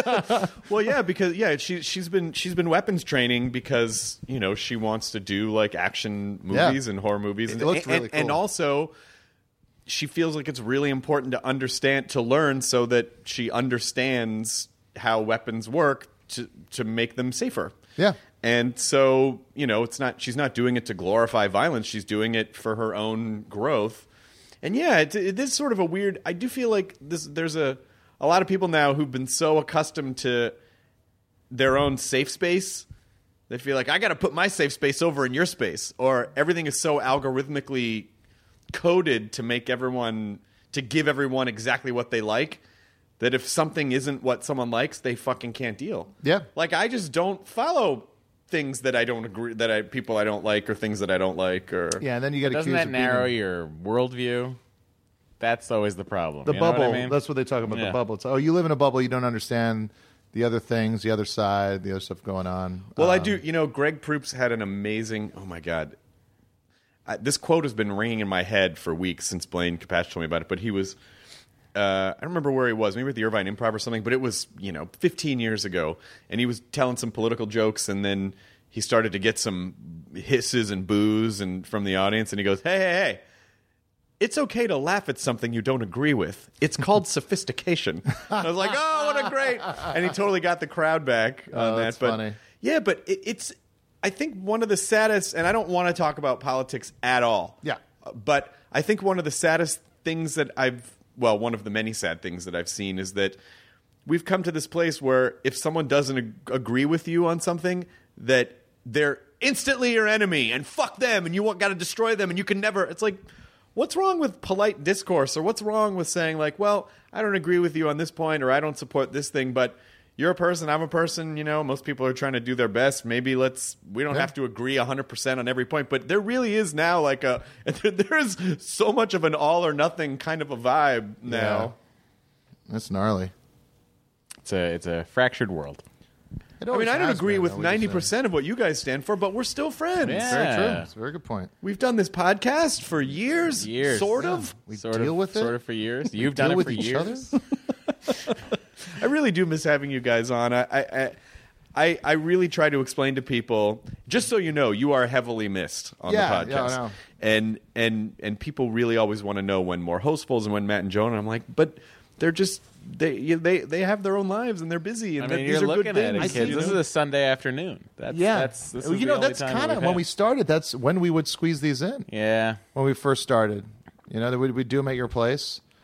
Well, yeah, because yeah, she she's been she's been weapons training because you know she wants to do like action movies Yeah. and horror movies, and It looks and, really and cool. also she feels like it's really important to understand to learn so that she understands how weapons work to to make them safer. Yeah. And so, you know, it's not she's not doing it to glorify violence. She's doing it for her own growth. And yeah, it, it is sort of a weird. I do feel like this. There's a a lot of people now who've been so accustomed to their own safe space. They feel like I got to put my safe space over in your space, or everything is so algorithmically coded to make everyone to give everyone exactly what they like. That if something isn't what someone likes, they fucking can't deal. Yeah. Like I just don't follow things that I don't agree that I people I don't like or things that I don't like or Yeah, and then you get Doesn't accused that of being narrow a- your worldview? That's always the problem. the You know what bubble. I mean? That's what they talk about. Yeah. The bubble. It's, oh, you live in a bubble. You don't understand the other things, the other side, the other stuff going on. Well, I Um, do. You know, Greg Proops had an amazing. Oh my god, I, this quote has been ringing in my head for weeks since Blaine Capatch told me about it. But he was. Uh, I don't remember where he was. Maybe at the Irvine Improv or something. But it was you know fifteen years ago, and he was telling some political jokes, and then he started to get some hisses and boos and from the audience, and he goes, "Hey, hey, hey." It's okay to laugh at something you don't agree with. It's called sophistication. I was like, oh, what a great. And he totally got the crowd back on Oh, that. that's but funny. yeah, but it, it's, I think one of the saddest, and I don't want to talk about politics at all. Yeah. But I think one of the saddest things that I've, well, one of the many sad things that I've seen is that we've come to this place where if someone doesn't ag- agree with you on something, that they're instantly your enemy and fuck them and you got to destroy them and you can never, it's like, what's wrong with polite discourse, or what's wrong with saying like, well, I don't agree with you on this point, or I don't support this thing, but you're a person, I'm a person, you know, most people are trying to do their best. Maybe let's, we don't Yeah. have to agree one hundred percent on every point, but there really is now like a, there is so much of an all or nothing kind of a vibe now. That's gnarly. It's a it's a fractured world. It I always mean, I don't has agree been, with though, we just ninety say. percent of what you guys stand for, but we're still friends. Yeah. Very true. It's a very good point. We've done this podcast for years. Years. Sort Yeah. of. We sort deal of, with it. sort of for years. You've done deal it with for each years. other. I really do miss having you guys on. I, I, I, I really try to explain to people, just so you know, you are heavily missed on Yeah, the yeah, I podcast. know. And and and people really always want to know when more hostfuls and when Matt and Joan. And I'm like, but they're just they you- they they have their own lives and they're busy. And I that- mean, these you're are looking good at it, things. kids. you This know? is a Sunday afternoon. That's, Yeah. That's, this Well, is you the know, only that's time kind that of we've when we had. started. That's when we would squeeze these in. Yeah. When we first started, you know, we'd, we'd do them at your place.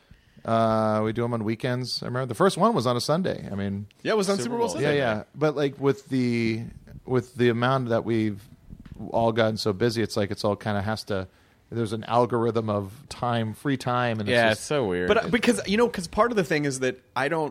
Uh, we do them on weekends. I remember the first one was on a Sunday. I mean, Yeah, it was on Super Super Bowl Bowl Sunday. yeah, yeah. But like with the with the amount that we've all gotten so busy, it's like it's all kind of has to. There's an algorithm of time, free time, and it's Yeah, just, it's so weird. But uh, because you know, because part of the thing is that I don't.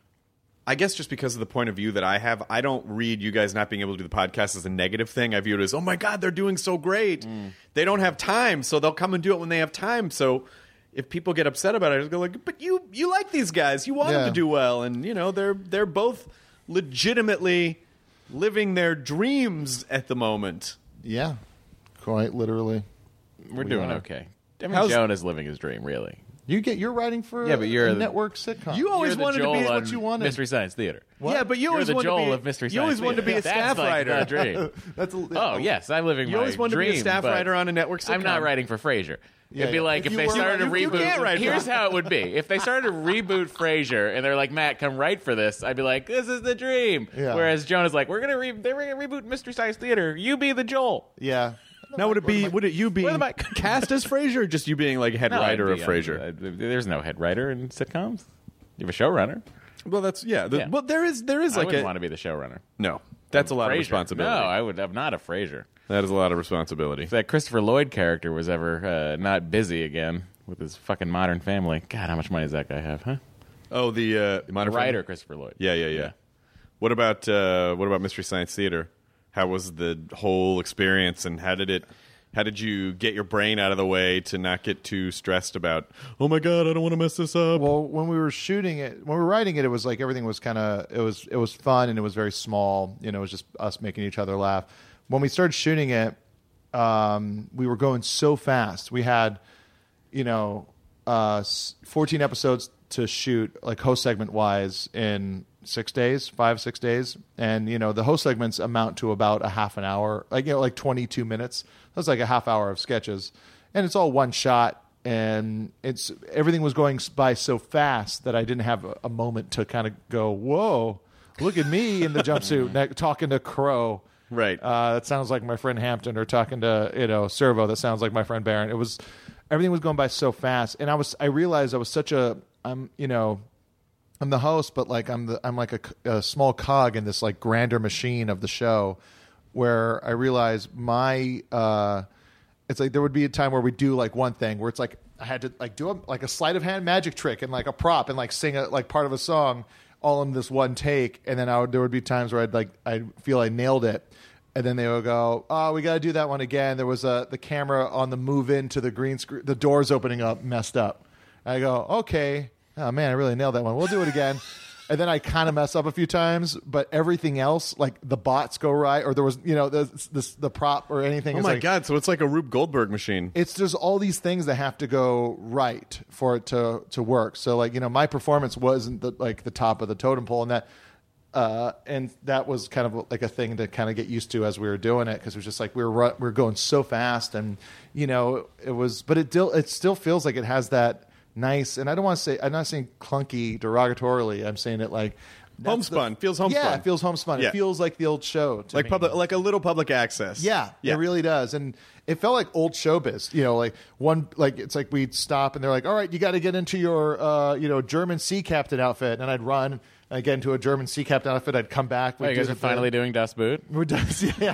I guess just because of the point of view that I have, I don't read you guys not being able to do the podcast as a negative thing. I view it as, oh my God, they're doing so great. Mm. They don't have time, so they'll come and do it when they have time. So if people get upset about it, I just go like, but you you like these guys, you want Yeah. them to do well, and you know they're they're both legitimately living their dreams at the moment. yeah, quite literally. We're We doing are. okay. I mean, How's- Jonah's living his dream, really. You get you're writing for Yeah, but you're a the- network sitcom. You always You're the wanted to Joel be on what you wanted. Mystery Science Theater. Yeah, but you You're always the wanted Joel to be of Mystery you Science always wanted to be a Theater. staff That's like writer. the dream. That's a, Oh yes, I'm living You my always wanted to dream. be a staff but writer on a network sitcom. I'm not writing for Frasier. Yeah, It'd be yeah. like If if, you they were- started to you- you reboot. can't write for Here's that. how it would be: if they started to reboot Frasier and they're like, "Matt, come write for this," I'd be like, "This is the dream." Yeah. Whereas Jonah's like, "We're gonna re- they're gonna reboot Mystery Science Theater. You be the Joel." yeah. Now would it be? Would it you be Where the mic? cast as Frasier, or just you being like head No, writer I'd of be- Frasier? uh, There's no head writer in sitcoms. You have a showrunner. Well, that's yeah. The, Yeah. Well, there is there is I like wouldn't a want to be the showrunner. no. That's a lot of Frasier. responsibility. No, I would. I'm not a Frasier. That is a lot of responsibility. If that Christopher Lloyd character was ever uh, not busy again with his fucking Modern Family, God, how much money does that guy have, huh? Oh, the uh, The Modern writer Family? Christopher Lloyd. Yeah, yeah, yeah. What about uh, what about Mystery Science Theater? How was the whole experience, and how did it? How did you get your brain out of the way to not get too stressed about? Oh my God, I don't want to mess this up. Well, when we were shooting it, when we were writing it, it was like everything was kind of it was it was fun and it was very small. You know, it was just us making each other laugh. When we started shooting it, um, we were going so fast. We had, you know, uh, fourteen episodes to shoot, like host segment wise, in six days, five six days, and you know the host segments amount to about a half an hour, like you know, like twenty-two minutes. That's like a half hour of sketches, and it's all one shot. And it's everything was going by so fast that I didn't have a, a moment to kind of go, "Whoa, look at me in the jumpsuit ne- talking to Crow." Right. Uh, that sounds like my friend Hampton, or talking to you know Servo. That sounds like my friend Barron. It was everything was going by so fast, and I was I realized I was such a I'm you know I'm the host, but like I'm the I'm like a, a small cog in this like grander machine of the show, where I realized my. Uh, It's like there would be a time where we do like one thing where it's like I had to like do a, like a sleight of hand magic trick and like a prop and like sing a like part of a song all in this one take, and then I would there would be times where I'd like I'd feel I nailed it, and then they would go, oh, we got to do that one again. There was a the camera on the move into the green screen, the doors opening up messed up. I go, okay, oh man, I really nailed that one. We'll do it again. And then I kind of mess up a few times, but everything else, like the bots go right, or there was, you know, the the, the prop or anything. Oh is my like, God! So it's like a Rube Goldberg machine. It's there's all these things that have to go right for it to to work. So like you know, my performance wasn't the, like the top of the totem pole, and that uh, and that was kind of like a thing to kind of get used to as we were doing it, because it was just like we were ru- we were going so fast, and you know it was, but it still it still feels like it has that. Nice, and I don't want to say I'm not saying clunky derogatorily. I'm saying it like Homespun. the, Feels homespun. Yeah, it feels homespun. Yeah. It feels like the old show, to like me. public, like a little public access. Yeah, yeah. it really does, and it felt like old showbiz. You know, like one, like it's like we'd stop and they're like, "All right, you got to get into your, uh, you know, German sea captain outfit," and I'd run. I get into a German sea captain outfit. I'd come back. Oh, you guys are finally doing Das Boot? We're done.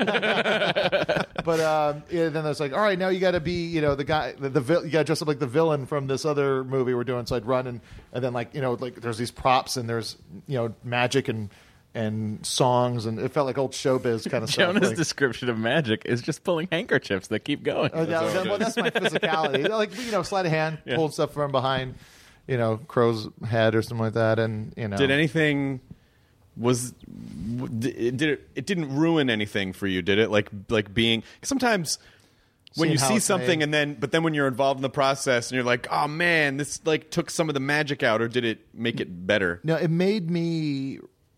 Yeah. But um, yeah, then it's like, all right, now you got to be, you know, the guy, the, the vil- you got to dress up like the villain from this other movie we're doing. So I'd run and and then like you know like there's these props and there's you know magic and and songs, and it felt like old showbiz kind of stuff. Jonah's Like, description of magic is just pulling handkerchiefs that keep going. oh, yeah, that- well, that's my physicality. Like you know, sleight of hand, Yeah. pulling stuff from behind, you know, Crow's head or something like that, and you know, Did anything was w- did it? It didn't ruin anything for you, did it? Like like being sometimes when Seeing you how see it's something made. and then but then when you're involved in the process and you're like, oh man, this like took some of the magic out, or did it make it better? No, it made me.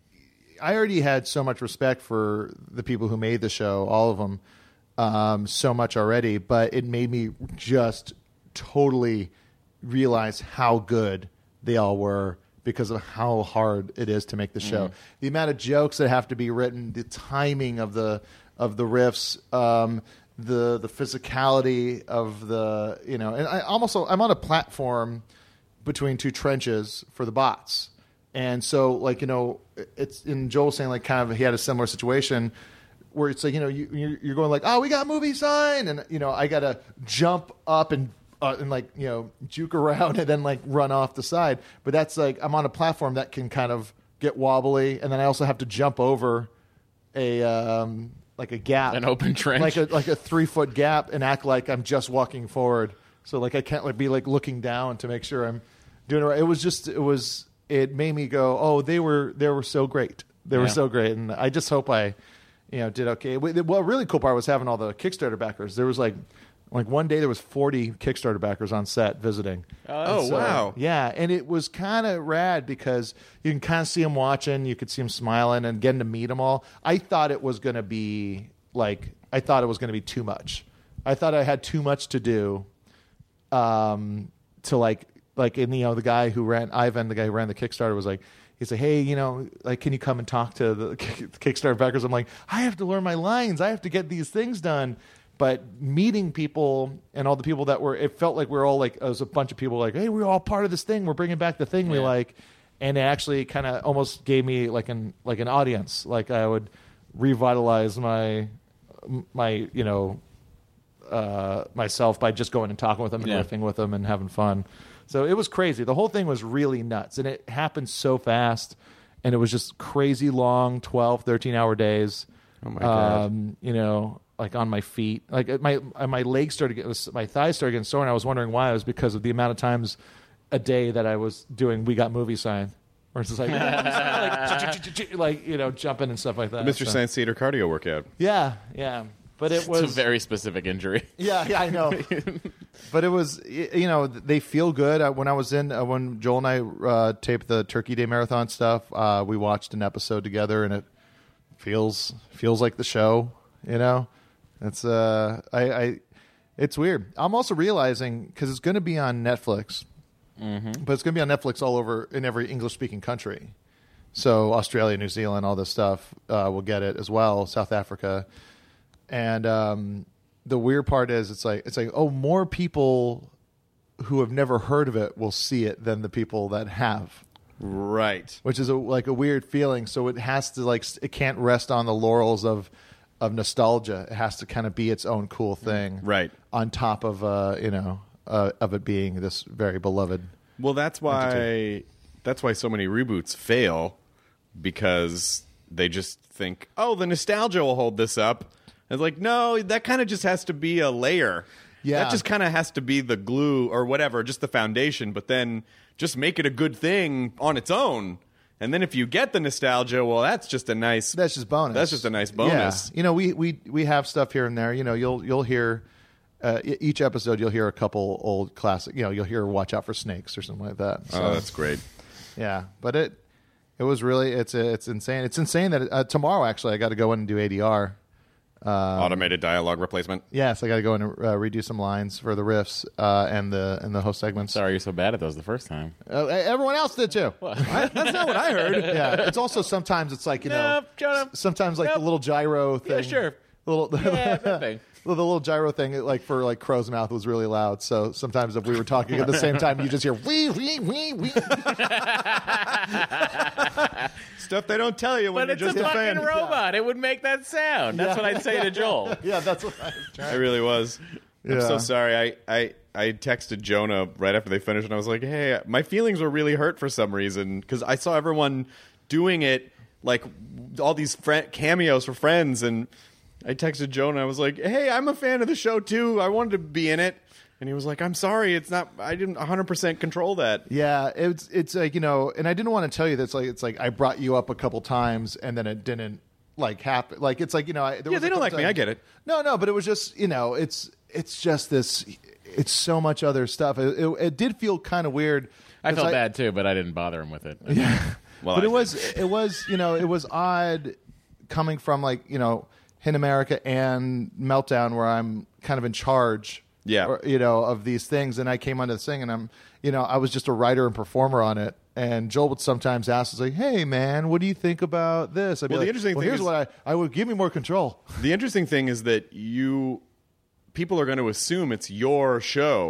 I already had so much respect for the people who made the show, all of them, um, so much already. But it made me just totally realize how good they all were because of how hard it is to make the show. The amount of jokes that have to be written, the timing of the of the riffs, um, the the physicality of the you know, and I almost I'm on a platform between two trenches for the bots. And so, like, you know, it's in Joel saying, like, kind of he had a similar situation where it's like, you know, you, you're, you're going like, oh, we got movie sign. And, you know, I got to jump up and, uh, and, like, you know, juke around and then, like, run off the side. But that's like, I'm on a platform that can kind of get wobbly. And then I also have to jump over a, um, like a gap. An open trench. Like a, like a three foot gap and act like I'm just walking forward. So, like, I can't, like, be, like, looking down to make sure I'm doing it right. It was just, it was... It made me go, oh, they were they were so great. They were Yeah. so great, and I just hope I, you know, did okay. Well, a really cool part was having all the Kickstarter backers. There was like, like one day there was forty Kickstarter backers on set visiting. Oh, So, wow. yeah, and it was kind of rad because you can kind of see them watching, you could see them smiling, and getting to meet them all. I thought it was going to be like, I thought it was going to be too much. I thought I had too much to do, um, to like. Like, and, you know, the guy who ran, Ivan, the guy who ran the Kickstarter, was like, he said, hey, you know, like, can you come and talk to the Kickstarter backers? I'm like, I have to learn my lines. I have to get these things done. But meeting people and all the people that were, it felt like we were all like, it was a bunch of people like, hey, we're all part of this thing. We're bringing back the thing we Yeah. like. And it actually kind of almost gave me like an, like an audience. Like, I would revitalize my, my, you know, uh, myself by just going and talking with them and Yeah. riffing with them and having fun. So it was crazy. The whole thing was really nuts, and it happened so fast, and it was just crazy long twelve, thirteen hour days. Oh my God. Um, you know, like on my feet, like my my legs started getting, my thighs started getting sore, and I was wondering why. It was because of the amount of times a day that I was doing We Got Movie Sign, where it's just like, like, like, you know, jumping and stuff like that. Mister So- Science Theater cardio workout. Yeah, yeah. But it was It's a very specific injury. yeah, yeah, I know. But it was, y- you know, they feel good. Uh, when I was in, uh, when Joel and I uh, taped the Turkey Day Marathon stuff, uh, we watched an episode together, and it feels feels like the show. You know, it's uh, I, I it's weird. I'm also realizing because it's going to be on Netflix, but it's going to be on Netflix all over in every English speaking country. So Australia, New Zealand, all this stuff uh, will get it as well. South Africa. And um, the weird part is, it's like it's like oh, more people who have never heard of it will see it than the people that have, Right. which is a, like a weird feeling. So it has to like it can't rest on the laurels of of nostalgia. It has to kind of be its own cool thing, Right. On top of uh, you know uh, of it being this very beloved. Well, that's why Entity. that's why so many reboots fail, because they just think, oh, the nostalgia will hold this up. It's like, no, that kind of just has to be a layer. Yeah. That just kind of has to be the glue or whatever, just the foundation. But then just make it a good thing on its own. And then if you get the nostalgia, well, that's just a nice. That's just bonus. That's just a nice bonus. Yeah. You know, we, we we have stuff here and there. You know, you'll you'll hear uh, e- each episode. You'll hear a couple old classic. You know, you'll hear "Watch Out for Snakes" or something like that. So, Oh, that's great. yeah. But it it was really it's it's insane. It's insane that uh, tomorrow actually I got to go in and do A D R. Automated dialogue replacement. Yes, I got to go in and uh, redo some lines for the riffs uh, and the and the host segments. Sorry you're so bad at those the first time. Uh, everyone else did too. I, that's not what I heard. Yeah, it's also sometimes it's like you know, Nope, shut up. s- sometimes like Nope. the little gyro thing. Yeah, sure. Little, Yeah, that thing. the little gyro thing, like for like Crow's Mouth, was really loud. So sometimes if we were talking at the same time, you just hear wee wee wee wee. Stuff they don't tell you when But you're it's a just a fucking fan. robot. It would make that sound. That's Yeah. what I'd say to Joel. Yeah, that's what I was trying. I really was. I'm Yeah. so sorry. I, I, I texted Jonah right after they finished, and I was like, hey, my feelings were really hurt for some reason, because I saw everyone doing it, like all these fr- cameos for Friends, and I texted Jonah. I was like, hey, I'm a fan of the show, too. I wanted to be in it. And he was like, I'm sorry. It's not, I didn't one hundred percent control that. Yeah, it's it's like you know, and I didn't want to tell you that's like it's like I brought you up a couple times and then it didn't like happen. Like it's like you know, I, there Yeah, was they a don't couple like me. I times- get it. No, no, but it was just you know, it's it's just this. It's so much other stuff. It, it, it did feel kind of weird. I 'cause felt bad too, but I didn't bother him with it. Well, but I it was it was you know it was odd coming from like you know Hidden America and Meltdown where I'm kind of in charge. Yeah. Or, you know, of these things. And I came onto this thing and I'm, you know, I was just a writer and performer on it. And Joel would sometimes ask us like, hey man, what do you think about this? I'd be Well, the like, interesting well, thing here's is- what I, I would give me more control. The interesting thing is that you people are going to assume it's your show,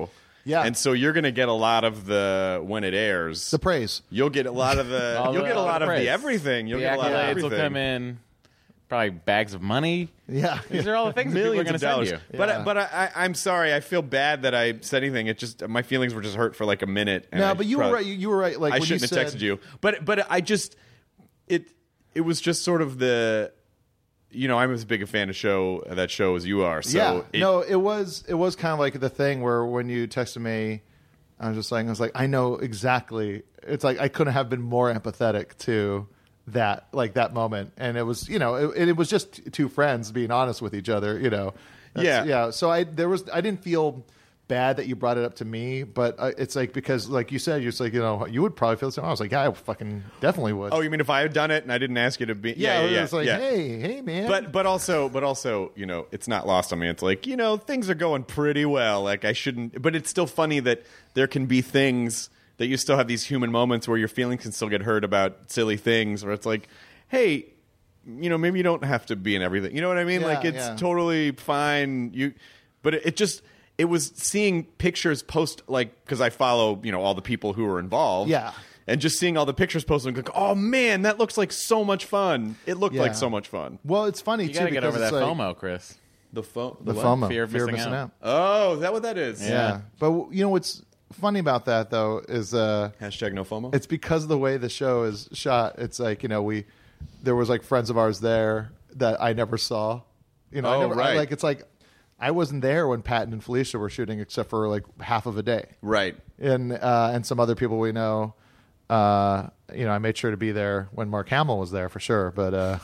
Yeah. And so you're going to get a lot of the when it airs. The praise. You'll get a lot of the. All you'll the- get a lot of praise. the everything. You'll the get a lot of accolades everything. will come in. Probably bags of money. Yeah. These are all the things that people are Millions going of to send dollars. you. But Yeah. but I, I, I'm sorry. I feel bad that I said anything. It just my feelings were just hurt for like a minute. and No, I but you were probably- right. You, you were right. Like I when shouldn't you have said, texted you. But but I just it it was just sort of the. You know, I'm as big a fan of show that show as you are. So yeah, it, no, it was it was kind of like the thing where when you texted me, I was just like, I was like, I know exactly. It's like I couldn't have been more empathetic to that, like that moment, and it was, you know, it, it was just two friends being honest with each other, you know. That's- Yeah. yeah. So I there was I didn't feel bad that you brought it up to me, but uh, it's like because like you said, you're just like, you know, you would probably feel the same. I was like, yeah, I fucking definitely would. Oh, you mean if I had done it and I didn't ask you to be? yeah, Yeah, yeah, it yeah. was like, yeah. hey, hey, man. But but also but also you know it's not lost on me. It's like you know things are going pretty well. Like I shouldn't. But it's still funny that there can be things that you still have these human moments where your feelings can still get hurt about silly things. Where it's like, hey, you know maybe you don't have to be in everything. You know what I mean? Yeah, like it's yeah. totally fine. You, but it, it just. It was seeing pictures post like because I follow you know all the people who are involved. Yeah. And just seeing all the pictures posted, like, oh man, that looks like so much fun. It looked Yeah. like so much fun. well, it's funny You too got to get because over it's that like, FOMO, Chris. The phone, the FOMO, Fear of missing out. Oh, is that what that is? Yeah. But you know what's funny about that though is uh Hashtag no FOMO. it's because of the way the show is shot. It's like, you know, we there was like friends of ours there that I never saw. You know, I Oh, never, I, right. like it's like I wasn't there when Patton and Felicia were shooting except for like half of a day. right. And uh and some other people we know. Uh you know, I made sure to be there when Mark Hamill was there for sure, but uh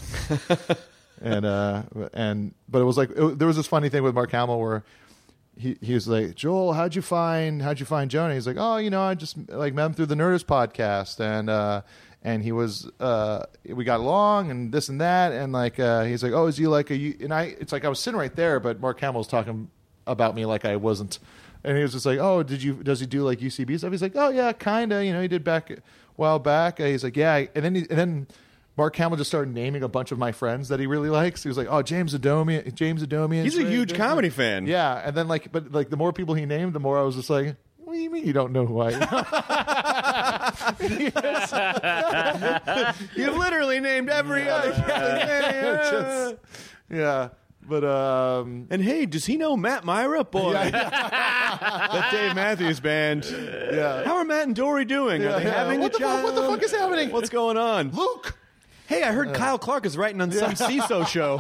and uh and but it was like it, there was this funny thing with Mark Hamill where he he was like, Joel, how'd you find how'd you find Jonah? He's like, oh, you know, I just like met him through the Nerdist podcast, and uh, and he was uh, we got along and this and that, and like uh, he's like, oh, is he like a you? And I, it's like I was sitting right there, but Mark Hamill was talking about me like I wasn't, and he was just like, oh, did you? Does he do like U C B stuff? He's like, oh yeah, kinda, you know, he did back a while back. He's like, yeah, and then he, and then. Mark Hamill just started naming a bunch of my friends that he really likes. He was like, "Oh, James Adomian, James Adomian." He's a huge comedy fan. Yeah, and then like, but like the more people he named, the more I was just like, "What do you mean you don't know who I am?" You literally named every other Just- yeah, but um, And hey, does he know Matt Myra? Boy, that Dave Matthews Band. yeah, How are Matt and Dory doing? Yeah, Are they yeah. having What a the fuck- child? what the fuck is happening? What's going on? Luke. Hey, I heard Kyle Clark is writing on some C I S O show.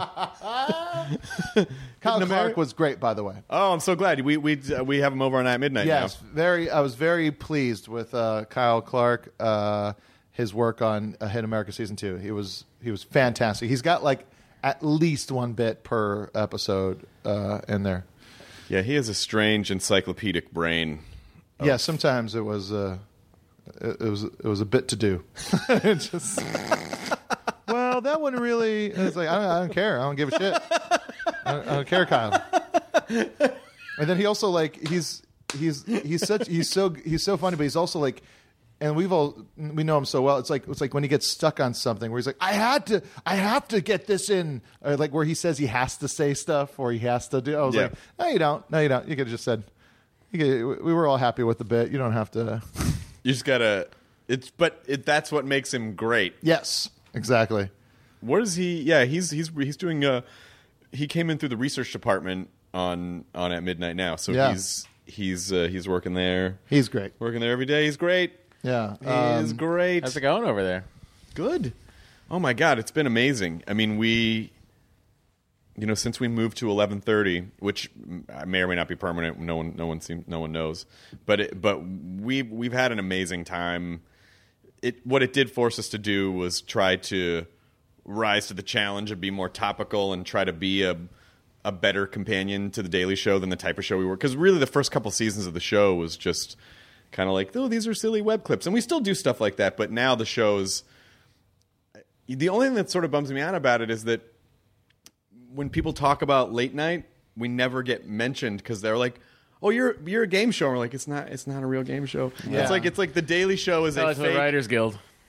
Kyle Couldn't Clark Ameri- was great, by the way. Oh, I'm so glad we we uh, we have him over on At Midnight Yes, now. very. I was very pleased with uh, Kyle Clark. Uh, his work on uh, Hit America season two. He was he was fantastic. He's got like at least one bit per episode uh, in there. Yeah, he has a strange encyclopedic brain. Yeah, sometimes it was uh, it, it was it was a bit to do. It just, well, that one really. It's like I don't, I don't care. I don't give a shit. I don't, I don't care, Kyle. And then he also like he's he's he's such he's so he's so funny, but he's also like. And we've all we know him so well. It's like it's like when he gets stuck on something where he's like, I had to, I have to get this in, or like where he says he has to say stuff or he has to do. I was Yeah. like, no, you don't, no, you don't. You could have just said, you could, we were all happy with the bit. You don't have to. You just gotta. It's but it, that's what makes him great. Yes, exactly. What is he? Yeah, he's he's he's doing. Uh, he came in through the research department on on At Midnight now, so Yeah. he's he's uh, he's working there, He's great. working there every day. He's great. Yeah, He's um, great. How's it going over there? Good. Oh my God, it's been amazing. I mean, we, you know, since we moved to eleven thirty, which may or may not be permanent. No one, no one seems, no one knows. But it, but we we've had an amazing time. It what it did force us to do was try to rise to the challenge and be more topical and try to be a a better companion to the Daily Show than the type of show we were. Because really, the first couple seasons of the show was just kind of like, oh, these are silly web clips. And we still do stuff like that, but now the show's... The only thing that sort of bums me out about it is that when people talk about late night, we never get mentioned because they're like, oh, you're you're a game show. And we're like, it's not it's not a real game show. Yeah. It's like it's like the Daily Show is Tell a it to the fake... Writers Guild.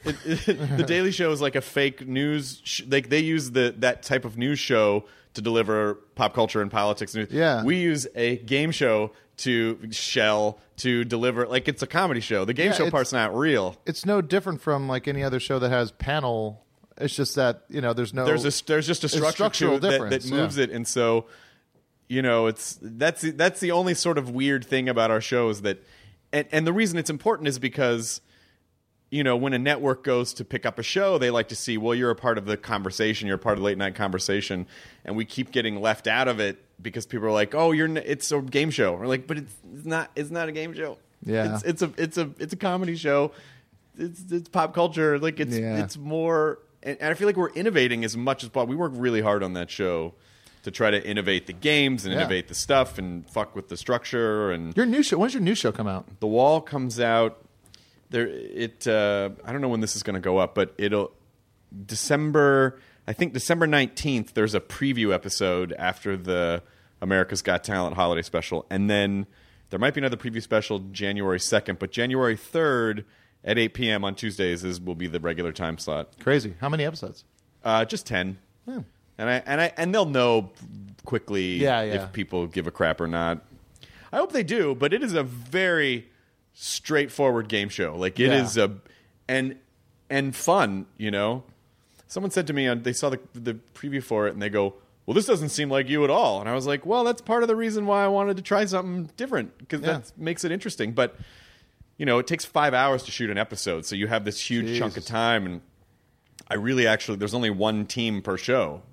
It, it, the Daily Show is like a fake news. Sh- like they use the that type of news show to deliver pop culture and politics news. Yeah. We use a game show to shell to deliver. Like it's a comedy show. The game Yeah, show it's- part's not real. It's no different from like any other show that has panel. It's just that you know there's no There's a there's just a it's structure structural to it that, difference, that moves yeah. it, and so you know it's that's the- that's the only sort of weird thing about our shows that, and and the reason it's important is because. You know, when a network goes to pick up a show, they like to see, well, you're a part of the conversation, you're a part of the late night conversation, and we keep getting left out of it because people are like, oh, you're n- it's a game show. We're like, but it's, it's not it's not a game show. Yeah. it's, it's a it's a it's a comedy show. It's it's pop culture. Like it's Yeah. it's more, and, and I feel like we're innovating as much as possible. We work really hard on that show to try to innovate the games and Yeah. innovate the stuff and fuck with the structure. And Your new show. When's your new show come out? The Wall comes out. There, it. Uh, I don't know when this is going to go up, but it'll December. I think December nineteenth. There's a preview episode after the America's Got Talent holiday special, and then there might be another preview special January second. But January third at eight p.m. on Tuesdays is will be the regular time slot. Crazy. How many episodes? Uh, just ten. Hmm. And I and I and they'll know quickly Yeah, yeah. if people give a crap or not. I hope they do, but it is a very straightforward game show. Like it Yeah. is a and and fun, you know. Someone said to me on they saw the the preview for it and they go, "Well, this doesn't seem like you at all." And I was like, "Well, that's part of the reason why I wanted to try something different because Yeah. that makes it interesting." But you know, it takes five hours to shoot an episode, so you have this huge chunk of Jesus. time. And I really actually there's only one team per show,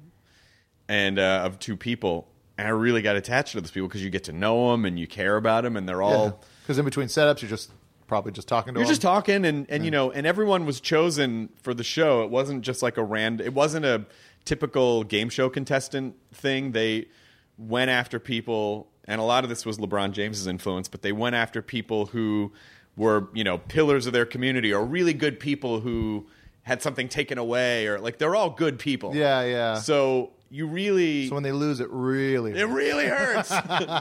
and uh, of two people. And I really got attached to those people because you get to know them and you care about them, and they're all Because in between setups, you're just probably just talking to you're them. just talking, and, and you know, and everyone was chosen for the show. It wasn't just like a rand. It wasn't a typical game show contestant thing. They went after people, and a lot of this was LeBron James's influence, but they went after people who were, you know, pillars of their community or really good people who had something taken away, or like they're all good people. Yeah, yeah. So you really So when they lose, it really it really hurts.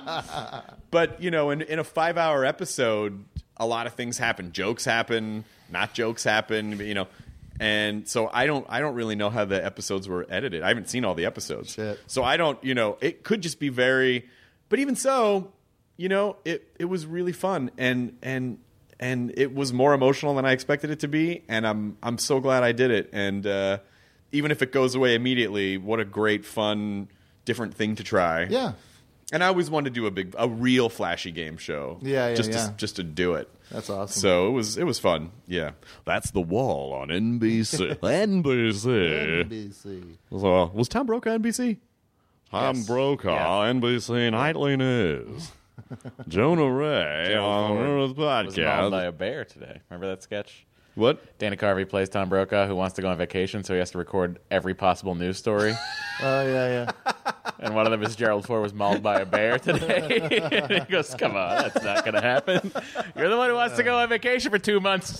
But, you know, in, in a five-hour episode, a lot of things happen. Jokes happen, not jokes happen, you know. And so I don't I don't really know how the episodes were edited. I haven't seen all the episodes. Shit. So I don't, you know, it could just be very but even so, you know, it it was really fun and and and it was more emotional than I expected it to be, and I'm I'm so glad I did it. And uh, even if it goes away immediately, what a great fun different thing to try. Yeah. And I always wanted to do a big, a real flashy game show. Yeah, yeah, just yeah. To, just to do it. That's awesome. So it was, it was fun. Yeah, that's The Wall on N B C. N B C. N B C. So, was Tom Brokaw N B C? Tom Yes. Brokaw, Yeah. N B C Nightly News. Jonah Ray on Earth was mauled by Podcast. a bear today. Remember that sketch? What? Dana Carvey plays Tom Brokaw, who wants to go on vacation, so he has to record every possible news story. Oh, yeah, yeah. And one of them is Gerald Ford was mauled by a bear today. And he goes, "Come on, that's not going to happen. You're the one who wants to go on vacation for two months."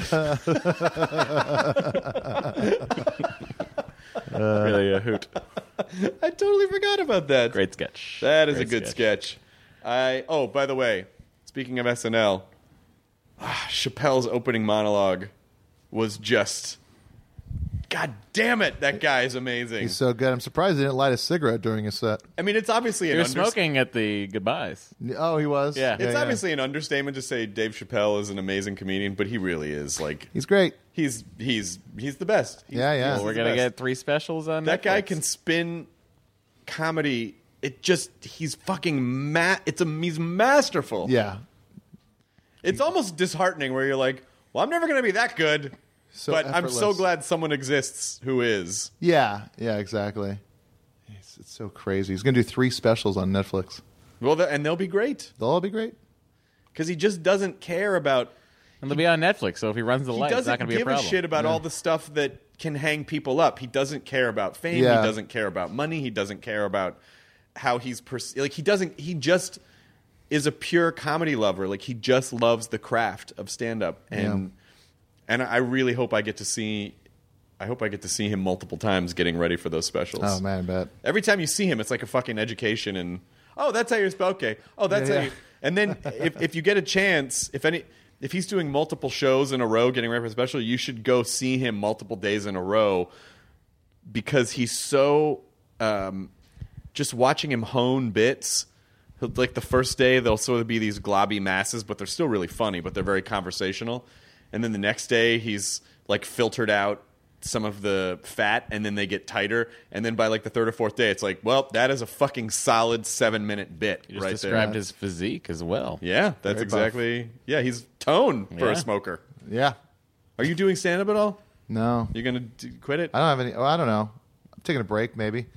Really a hoot. I totally forgot about that. Great sketch. That is Great a good sketch. I oh, by the way, speaking of S N L, ah, Chappelle's opening monologue was just God damn it, that guy is amazing. He's so good. I'm surprised he didn't light a cigarette during his set. I mean, it's obviously He an was under- smoking at the goodbyes. Oh, he was? Yeah. It's yeah. obviously an understatement to say Dave Chappelle is an amazing comedian, but he really is. Like He's great. he's he's he's the best. He's, Yeah, yeah. he's Well, we're the going to best. get three specials on that guy Netflix. can spin comedy. It just he's fucking ma- It's a he's masterful. Yeah. It's almost disheartening where you're like, well, I'm never going to be that good. So but I'm so effortless. glad someone exists who is. Yeah. Yeah, exactly. It's, it's so crazy. He's going to do three specials on Netflix. Well, th- and they'll be great They'll all be great. because he just doesn't care about. And they'll be on Netflix, so if he runs the He light, it's not doesn't going to be a give a, problem. shit about all the stuff that can hang people up. He doesn't care about fame. Yeah. He doesn't care about money. He doesn't care about how he's pers- like. He doesn't. He just is a pure comedy lover. Like he just loves the craft of stand up and. And I really hope I get to see, I hope I get to see him multiple times getting ready for those specials. Oh, man, I bet. Every time you see him, it's like a fucking education. And oh, that's how you're spelled. Okay. Oh, that's Yeah, how yeah. you. And then if if you get a chance, if any, if he's doing multiple shows in a row, getting ready for a special, you should go see him multiple days in a row because he's so um, just watching him hone bits. Like the first day, they'll sort of be these globby masses, but they're still really funny, but they're very conversational. And then the next day, he's like filtered out some of the fat, and then they get tighter. And then by like the third or fourth day, it's like, well, that is a fucking solid seven minute bit You just right described there. his physique as well. Yeah, that's Very exactly. Buff. Yeah, he's tone for Yeah. a smoker. Yeah. Are you doing stand up at all? No. You're gonna d- quit it? I don't have any. Oh, I don't know. I'm taking a break, maybe.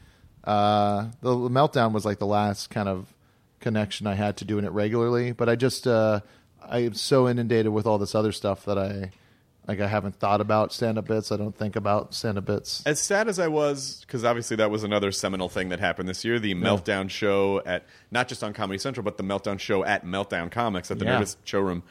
Uh, the, the Meltdown was like the last kind of connection I had to doing it regularly. But I just uh, I'm so inundated with all this other stuff that I like. I haven't thought about stand up bits. I don't think about stand up bits. As sad as I was, because obviously that was another seminal thing that happened this year, the Meltdown show at, not just on Comedy Central, but the Meltdown show at Meltdown Comics at the Yeah. Nerdist showroom,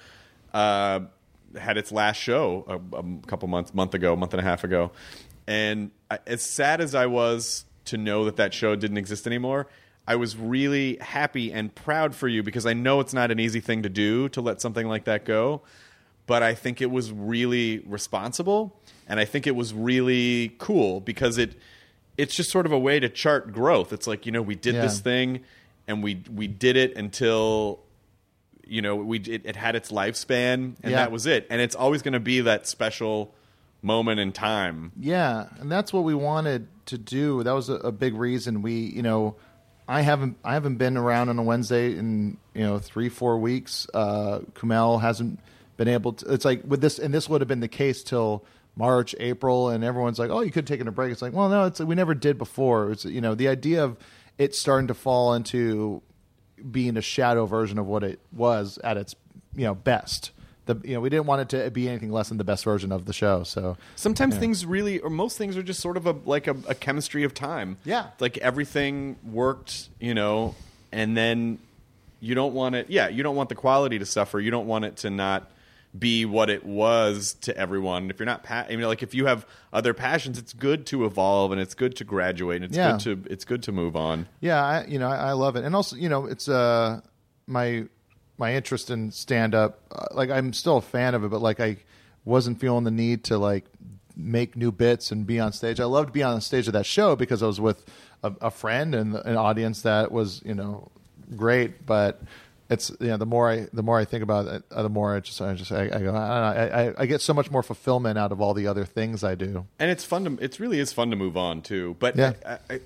uh, had its last show a, a couple months, month ago, month and a half ago. And I, as sad as I was to know that that show didn't exist anymore, I was really happy and proud for you because I know it's not an easy thing to do to let something like that go. But I think it was really responsible, and I think it was really cool because it it's just sort of a way to chart growth. It's like, you know, we did Yeah. this thing, and we we did it until, you know, we it, it had its lifespan, and Yeah. that was it. And it's always going to be that special moment in time. Yeah, and that's what we wanted to do. That was a, a big reason we, you know, I haven't I haven't been around on a Wednesday in you know three four weeks. Uh, Kumail hasn't been able to. It's like with this, and this would have been the case till March, April, and everyone's like, "Oh, you could have taken a break." It's like, well, no, it's we never did before. It's you know the idea of it starting to fall into being a shadow version of what it was at its you know best. The you know we didn't want it to be anything less than the best version of the show. So Sometimes yeah. things really, or most things are just sort of a like a, a chemistry of time. Yeah. Like everything worked, you know, and then you don't want it, yeah, you don't want the quality to suffer. You don't want it to not be what it was to everyone. If you're not, pa- I mean, like if you have other passions, it's good to evolve and it's good to graduate. And it's Yeah. good to, it's good to move on. Yeah, I, you know, I, I love it, and also, you know, it's uh my my interest in stand up. Uh, like, I'm still a fan of it, but like, I wasn't feeling the need to like make new bits and be on stage. I loved being on stage of that show because I was with a, a friend and an audience that was, you know, great. But it's you know, the more I the more I think about it, uh, the more I just I just I, I go I, don't know, I I get so much more fulfillment out of all the other things I do. And it's fun to, it really is fun to move on too. But Yeah. I, I,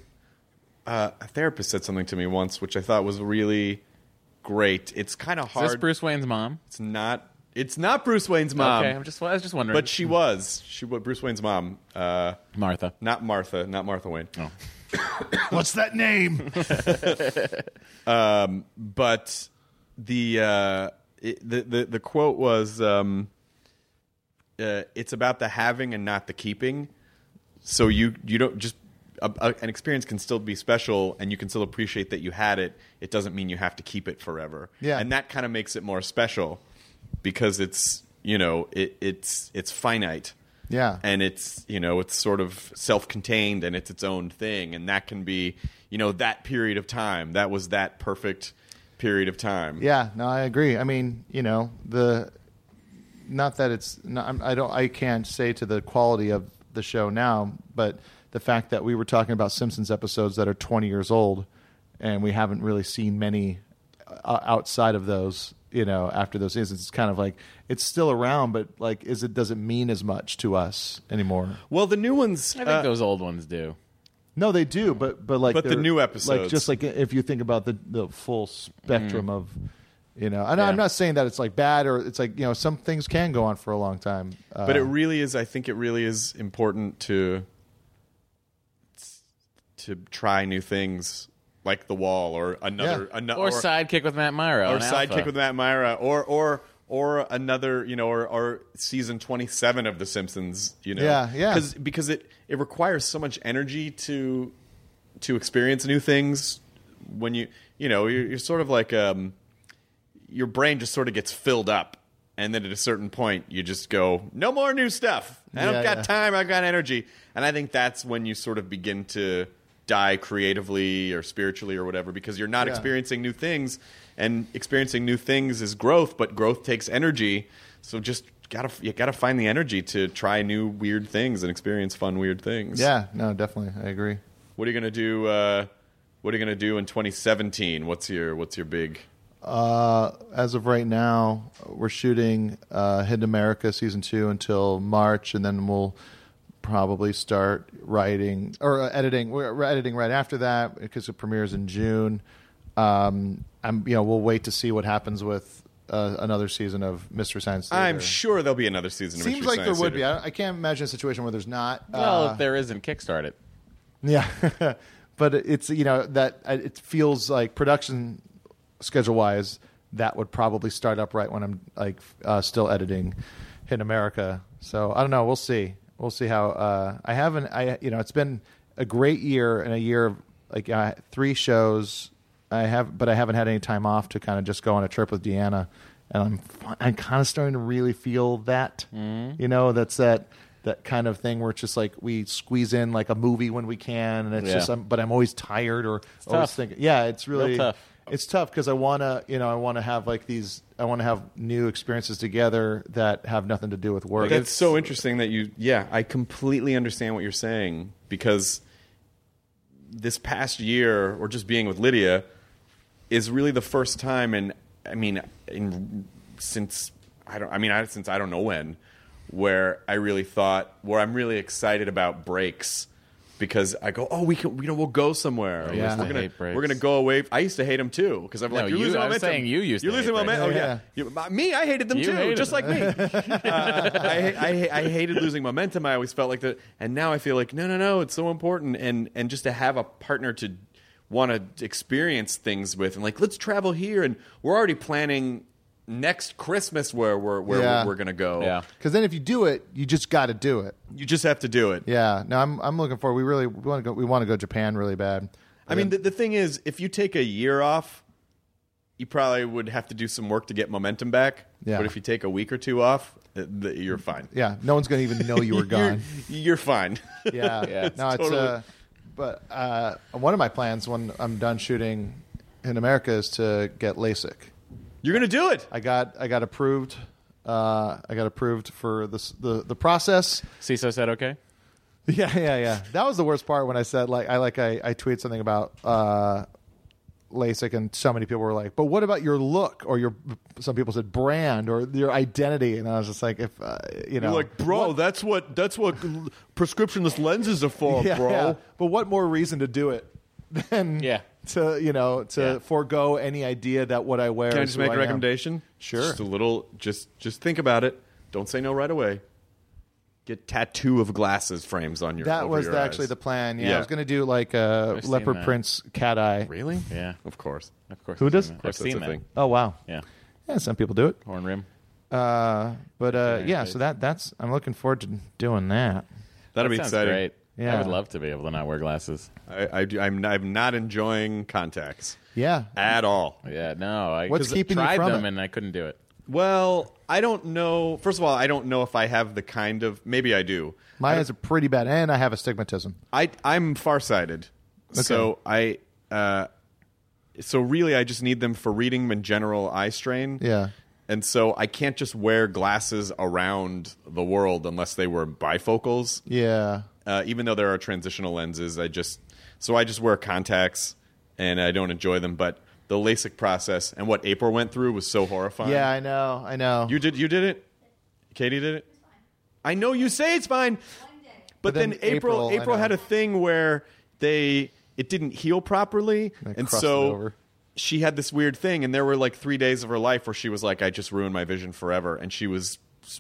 uh, a therapist said something to me once, which I thought was really great. It's kind of Is hard. this Bruce Wayne's mom? It's not. It's not Bruce Wayne's mom. Okay, I'm just I was just wondering. But she was. She was Bruce Wayne's mom. Uh, Martha. not Martha. Not Martha Wayne. Oh. What's that name? Um, but the, uh, it, the the the quote was, um, uh, "It's about the having and not the keeping." So you you don't just a, a, an experience can still be special, and you can still appreciate that you had it. It doesn't mean you have to keep it forever. Yeah. And that kind of makes it more special because it's you know it, it's it's finite. Yeah. And it's, you know, it's sort of self-contained and it's its own thing. And that can be, you know, that period of time. That was that perfect period of time. Yeah, no, I agree. I mean, you know, the not that it's not, I don't I can't say to the quality of the show now, but the fact that we were talking about Simpsons episodes that are twenty years old and we haven't really seen many uh, outside of those, you know, after those seasons, it's kind of like it's still around, but like, is it does it mean as much to us anymore? Well, the new ones, I think uh, those old ones do. No, they do, but but like, But the they're- new like episodes. just like if you think about the the full spectrum of, you know, and Yeah. I'm not saying that it's like bad or it's like you know some things can go on for a long time, uh, but it really is, I think it really is important to to try new things like The Wall or another, Yeah. ano- Or, Sidekick with Matt Myra. or on Sidekick Alpha. with Matt Myra or or or another, you know, or, or season twenty-seven of The Simpsons, you know. Yeah, yeah. Cause, because it, it requires so much energy to to experience new things when you, you know, you're, you're sort of like, um, your brain just sort of gets filled up. And then at a certain point, you just go, no more new stuff. I don't Yeah, got yeah. time. I've got energy. And I think that's when you sort of begin to die creatively or spiritually or whatever, because you're not Yeah. experiencing new things. And experiencing new things is growth, but growth takes energy. So just gotta you gotta find the energy to try new weird things and experience fun weird things. Yeah, no, definitely, I agree. What are you gonna do? Uh, what are you gonna do in twenty seventeen? What's your What's your big? Uh, as of right now, we're shooting uh, Hidden America season two until March, and then we'll probably start writing or uh, editing. We're, we're editing right after that because it premieres in June. Um, I'm, you know, we'll wait to see what happens with uh, another season of Mystery Science Theater. I'm sure there'll be another season. of Seems Mystery like Science there would Theater. be. I, I can't imagine a situation where there's not. Well, uh, if there isn't, kickstart it. Yeah, but it's you know that it feels like production schedule wise that would probably start up right when I'm like uh, still editing Hidden America. So I don't know. We'll see. We'll see how. Uh, I haven't. I you know it's been a great year and a year of like uh, three shows. I have, but I haven't had any time off to kind of just go on a trip with Deanna, and I'm I'm kind of starting to really feel that. Mm-hmm. You know, that's that. That kind of thing where it's just like we squeeze in like a movie when we can, and it's Yeah. just. I'm, but I'm always tired or It's always tough. thinking. Yeah, it's really Real tough. It's tough because I want to, you know, I want to have like these. I want to have new experiences together that have nothing to do with work. That's so interesting that you. Yeah, I completely understand what you're saying because this past year, or just being with Lydia, is really the first time, and I mean, in, since I don't. I mean, I, since I don't know when. Where I really thought, where I'm really excited about breaks, because I go, oh, we can, you know, we'll go somewhere. I used we're to gonna, hate breaks. we're gonna go away. I used to hate them too, because I'm No, like, you're you- losing I was momentum. saying you used to You're losing hate breaks. momentum. Oh Yeah, yeah, You- me, I hated them You too, hated just them. like me. uh, I, I, I hated losing momentum. I always felt like that, and now I feel like, no, no, no, it's so important, and and just to have a partner to want to experience things with, and like, let's travel here, and we're already planning next Christmas where we're where Yeah. we're, we're gonna go. Yeah. Because then if you do it, you just got to do it. You just have to do it. Yeah. No, I'm I'm looking forward. We really we want to go. We want to go Japan really bad. I mean, the, the thing is, if you take a year off, you probably would have to do some work to get momentum back. Yeah. But if you take a week or two off, uh, th- you're fine. Yeah. No one's going to even know you were gone. You're, you're fine. Yeah. Yeah, no, it's totally- uh, but uh, one of my plans when I'm done shooting in America is to get LASIK. You're gonna do it. I got I got approved. Uh, I got approved for this, the the process. CISO said okay. Yeah, yeah, yeah. That was the worst part when I said like I like I, I tweeted something about uh, LASIK, and so many people were like, "But what about your look?" Or your some people said brand or your identity, and I was just like, if uh, you know, You're like, bro, what- that's what that's what l- prescriptionless lenses are for, yeah, bro. yeah. But what more reason to do it than Yeah. to you know to Yeah. forego any idea that what I wear. Can I is just who make a am. recommendation? Sure. Just a little. Just just think about it. Don't say no right away. Get tattoo of glasses frames on your. That over was your the- eyes. actually the plan. Yeah, Yeah. I was going to do like a I've seen leopard that. prince cat eye. Really? Yeah. Of course. Of course. Who I've does? seen Of that. course I've that's seen a that. thing. Oh wow. Yeah. Yeah, some people do it. Horn rim. Uh, but uh, Very yeah, nice. so that that's I'm looking forward to doing that. That'll That be sounds exciting. Great. Yeah. I would love to be able to not wear glasses. I, I do, I'm, I'm not enjoying contacts Yeah. at all. Yeah, no. I What's 'cause keeping you tried from them it? and I couldn't do it. Well, I don't know. First of all, I don't know if I have the kind of. Maybe I do. Mine is a pretty bad, and I have astigmatism. I I'm farsighted, so I. Uh, so really, I just need them for reading and general eye strain. Yeah. And so I can't just wear glasses around the world unless they were bifocals. Yeah. Uh, even though there are transitional lenses, I just so I just wear contacts and I don't enjoy them. But the LASIK process and what April went through was so horrifying. Yeah, I know. I know. You did you did it? Katie did it? I know you say it's fine. But, But then, then April April, I April know. had a thing where they it didn't heal properly, They and crusted it so over. she had this weird thing, and there were like three days of her life where she was like, I just ruined my vision forever, and she was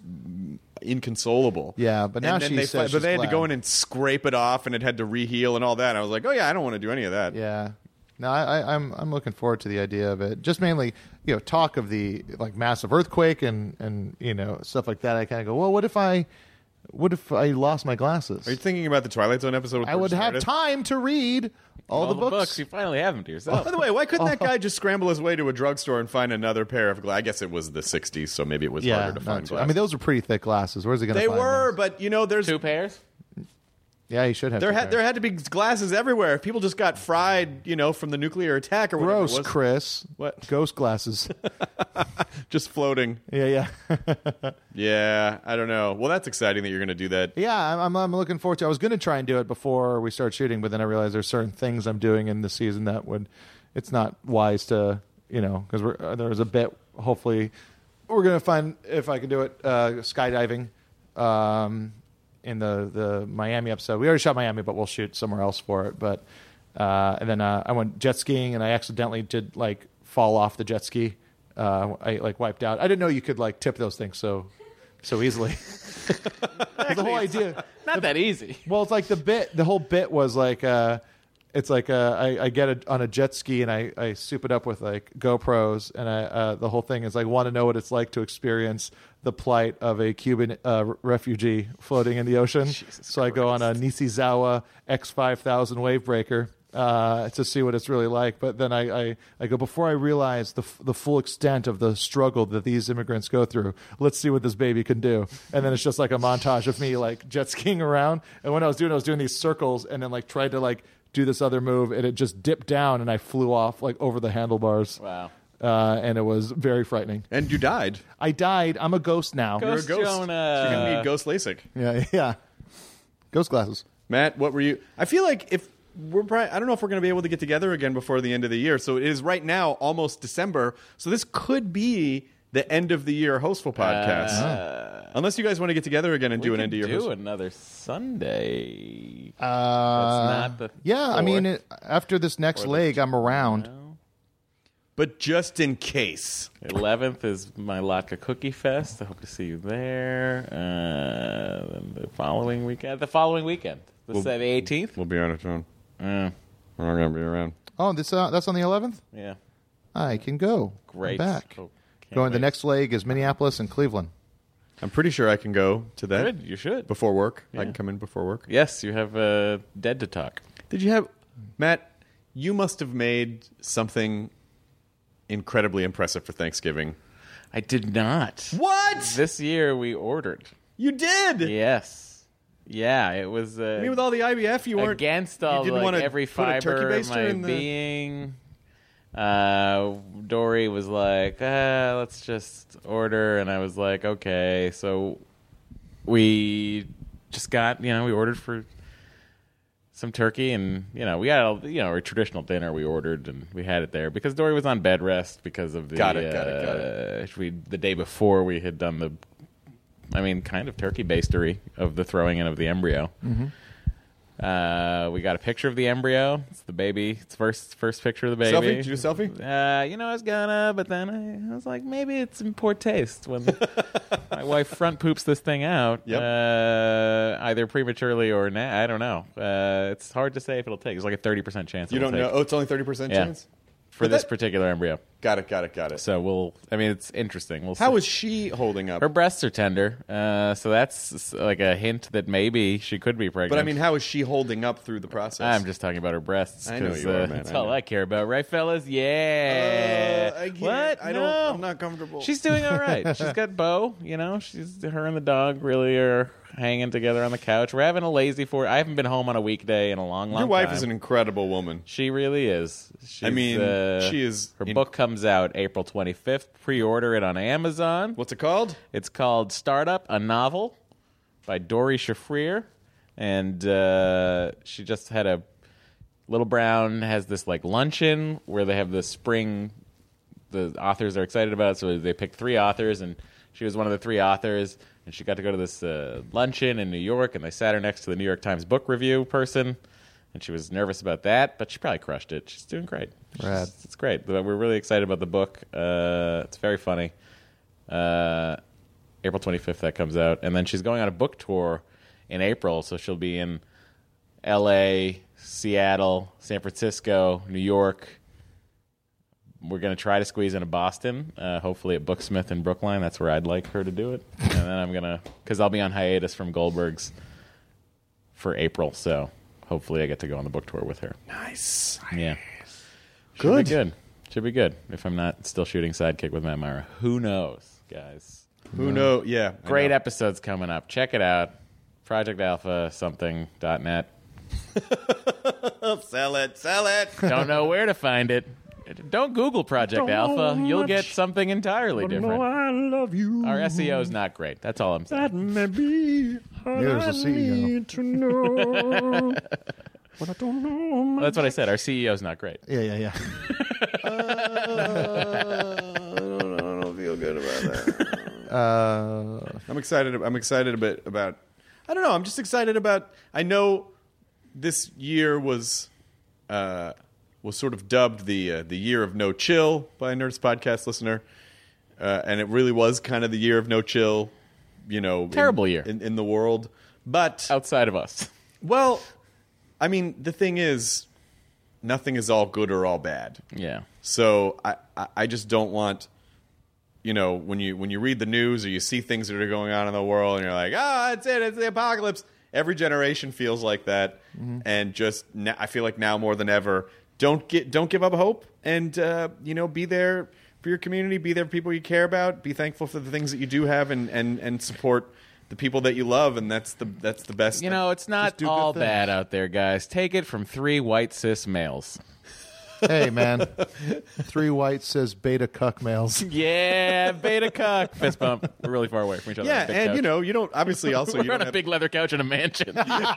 inconsolable. Yeah, but now and then she they says but she's they had to go glad. in and scrape it off, and it had to reheal and all that. And I was like, oh yeah, I don't want to do any of that. Yeah. No, I, I, I'm I'm looking forward to the idea of it. Just mainly, you know, talk of the like massive earthquake and and you know stuff like that. I kind of go, well, what if I, what if I lost my glasses? Are you thinking about the Twilight Zone episode? With I would Burgess have Meredith? time to read all, All the books. You finally have them to yourself. By the way, why couldn't that guy just scramble his way to a drugstore and find another pair of glasses? I guess it was the sixties, so maybe it was Yeah, harder to not find too- glasses. I mean, those are pretty thick glasses. Where's he going to they find were, them? but you know, there's Two pairs? Yeah, he should have. There two had parents. there had to be glasses everywhere. If people just got fried, you know, from the nuclear attack or whatever. Gross, it was. Chris. What? Ghost glasses. Just floating. Yeah, yeah. Yeah, I don't know. Well, that's exciting that you're going to do that. Yeah, I'm, I'm, I'm looking forward to it. I was going to try and do it before we start shooting, but then I realized there's certain things I'm doing in the season that would, it's not wise to, you know, because we're uh, there's a bit, hopefully, we're going to find, if I can do it, uh, skydiving um, in the, the Miami episode. We already shot Miami, but we'll shoot somewhere else for it. But uh, And then uh, I went jet skiing, and I accidentally did, like, fall off the jet ski. Uh, I, like, wiped out. I didn't know you could, like, tip those things so so easily. The whole idea. Not that easy. Well, it's like the bit, the whole bit was like, uh, it's like uh, I, I get it on a jet ski and I, I soup it up with like GoPros, and I, uh, the whole thing is like, want to know what it's like to experience the plight of a Cuban uh, refugee floating in the ocean. Jesus so I go on a Nishizawa X five thousand wave breaker uh, to see what it's really like. But then I, I, I go, before I realize the f- the full extent of the struggle that these immigrants go through, let's see what this baby can do. And then it's just like a montage of me like jet skiing around. And when I was doing, I was doing these circles and then like tried to like do this other move, and it just dipped down and I flew off like over the handlebars. Wow. Uh, and it was very frightening. And you died. I died. I'm a ghost now. Ghost You're a ghost. Jonah. So you're going to need ghost LASIK. Yeah, yeah. Ghost glasses. Matt, what were you? I feel like if we're probably, I don't know if we're going to be able to get together again before the end of the year. So it is right now almost December. So this could be the end of the year Hostful podcast. Uh, Unless you guys want to get together again and we do an could end of year do Hostful. another Sunday. Uh, not the yeah, I fourth. mean, it, after this next Or the leg, I'm around. But just in case. eleventh is my Latka Cookie Fest. I hope to see you there. Uh, then the following weekend. The following weekend. The We'll- the eighteenth. We'll be out of town. Uh, We're not going to be around. Oh, this uh, that's on the eleventh? yeah. I can go. Great. I'm back. Oh, can't Going the wait. next leg is Minneapolis and Cleveland. I'm pretty sure I can go to that. Good. You should. Before work. I Yeah. can come in before work. Yes, you have uh, Dead to Talk. Did you have... Matt, you must have made something incredibly impressive for Thanksgiving. I did not. What? This year we ordered. You did? Yes. Yeah, it was uh, I mean, with all the I B F, you weren't... against all you didn't like, wanna every put a turkey fiber of baster my in the- being. Uh, Dory was like, ah, let's just order, and I was like, okay. So we just got, you know, we ordered for some turkey, and you know, we got, you know, a traditional dinner we ordered, and we had it there because Dory was on bed rest because of the Got it, got it, got uh, We the day before we had done the, I mean, kind of turkey bastery of the throwing in of the embryo. Mm-hmm. Uh, we got a picture of the embryo. It's the baby. It's first first picture of the baby. Selfie? Did you do a selfie? Uh, you know, I was gonna, but then I, I was like, maybe it's in poor taste when my wife front poops this thing out, Yep. uh, either prematurely or na- I don't know. Uh, it's hard to say if it'll take. There's like a thirty percent chance. You it'll don't know? take Oh, it's only thirty percent Yeah. chance? for But this that- particular embryo. Got it, got it, got it. So we'll. I mean, it's interesting. We'll. How see. is she holding up? Her breasts are tender, uh, so that's like a hint that maybe she could be pregnant. But I mean, how is she holding up through the process? I'm just talking about her breasts. I know 'cause, you are, uh, man. That's I all know. I care about, right, fellas? Yeah. Uh, I can't. What? I don't. No. I'm not comfortable. She's doing all right. She's got Bo. You know, she's her and the dog really are hanging together on the couch. We're having a lazy for. I haven't been home on a weekday in a long, long Your wife time. is an incredible woman. She really is. She's, I mean, uh, she is Her in- book comes out April twenty-fifth. Pre-order it on Amazon. What's it called? It's called Startup, a novel by Dory Shafrir, and uh, she just had a Little Brown has this like luncheon where they have the spring. The authors are excited about it, so they picked three authors, and she was one of the three authors, and she got to go to this uh, luncheon in New York, and they sat her next to the New York Times book review person, and she was nervous about that, but she probably crushed it. She's doing great. Rad. She's- It's great. We're really excited about the book. Uh, it's very funny. Uh, April twenty-fifth that comes out, and then she's going on a book tour in April, so she'll be in L A, Seattle, San Francisco, New York. We're going to try to squeeze into Boston, uh, hopefully at Booksmith in Brookline. That's where I'd like her to do it. And then I'm going to, because I'll be on hiatus from Goldberg's for April, so hopefully I get to go on the book tour with her. Nice. Yeah. Should Good. be good. Should be good if I'm not still shooting Sidekick with Matt Myra. Who knows, guys? Who knows? Yeah. I Great know. episodes coming up. Check it out. Project Alpha something dot net. Sell it, sell it. Don't know where to find it. Don't Google Project Alpha. You'll get something entirely different. I love you. Our S E O is not great. That's all I'm saying. That may be all Neither's I the C E O. need to know. But I don't know. Well, that's what I said. Our C E O is not great. Yeah, yeah, yeah. uh, I, don't, I don't feel good about that. Uh, I'm excited. I'm excited a bit about. I don't know. I'm just excited about. I know this year was uh, was sort of dubbed the uh, the year of no chill by a Nerdist podcast listener, uh, and it really was kind of the year of no chill. You know, Terrible in, year in, in the world, but outside of us. Well, I mean, the thing is, nothing is all good or all bad. Yeah. So I, I, I just don't want, you know, when you when you read the news or you see things that are going on in the world and you're like, oh, that's it, it's the apocalypse. Every generation feels like that, mm-hmm. and just na- I feel like now more than ever, don't get don't give up hope, and uh, you know, be there for your community, be there for people you care about, be thankful for the things that you do have, and and, and support the people that you love, and that's the that's the best. You know, it's not all bad out there, guys. Take it from three white cis males. Hey, man. Three white cis beta cuck males. Yeah, beta cuck. Fist bump. We're really far away from each other. Yeah, and couch. you know, you don't obviously also we're you don't on a have, big leather couch in a mansion.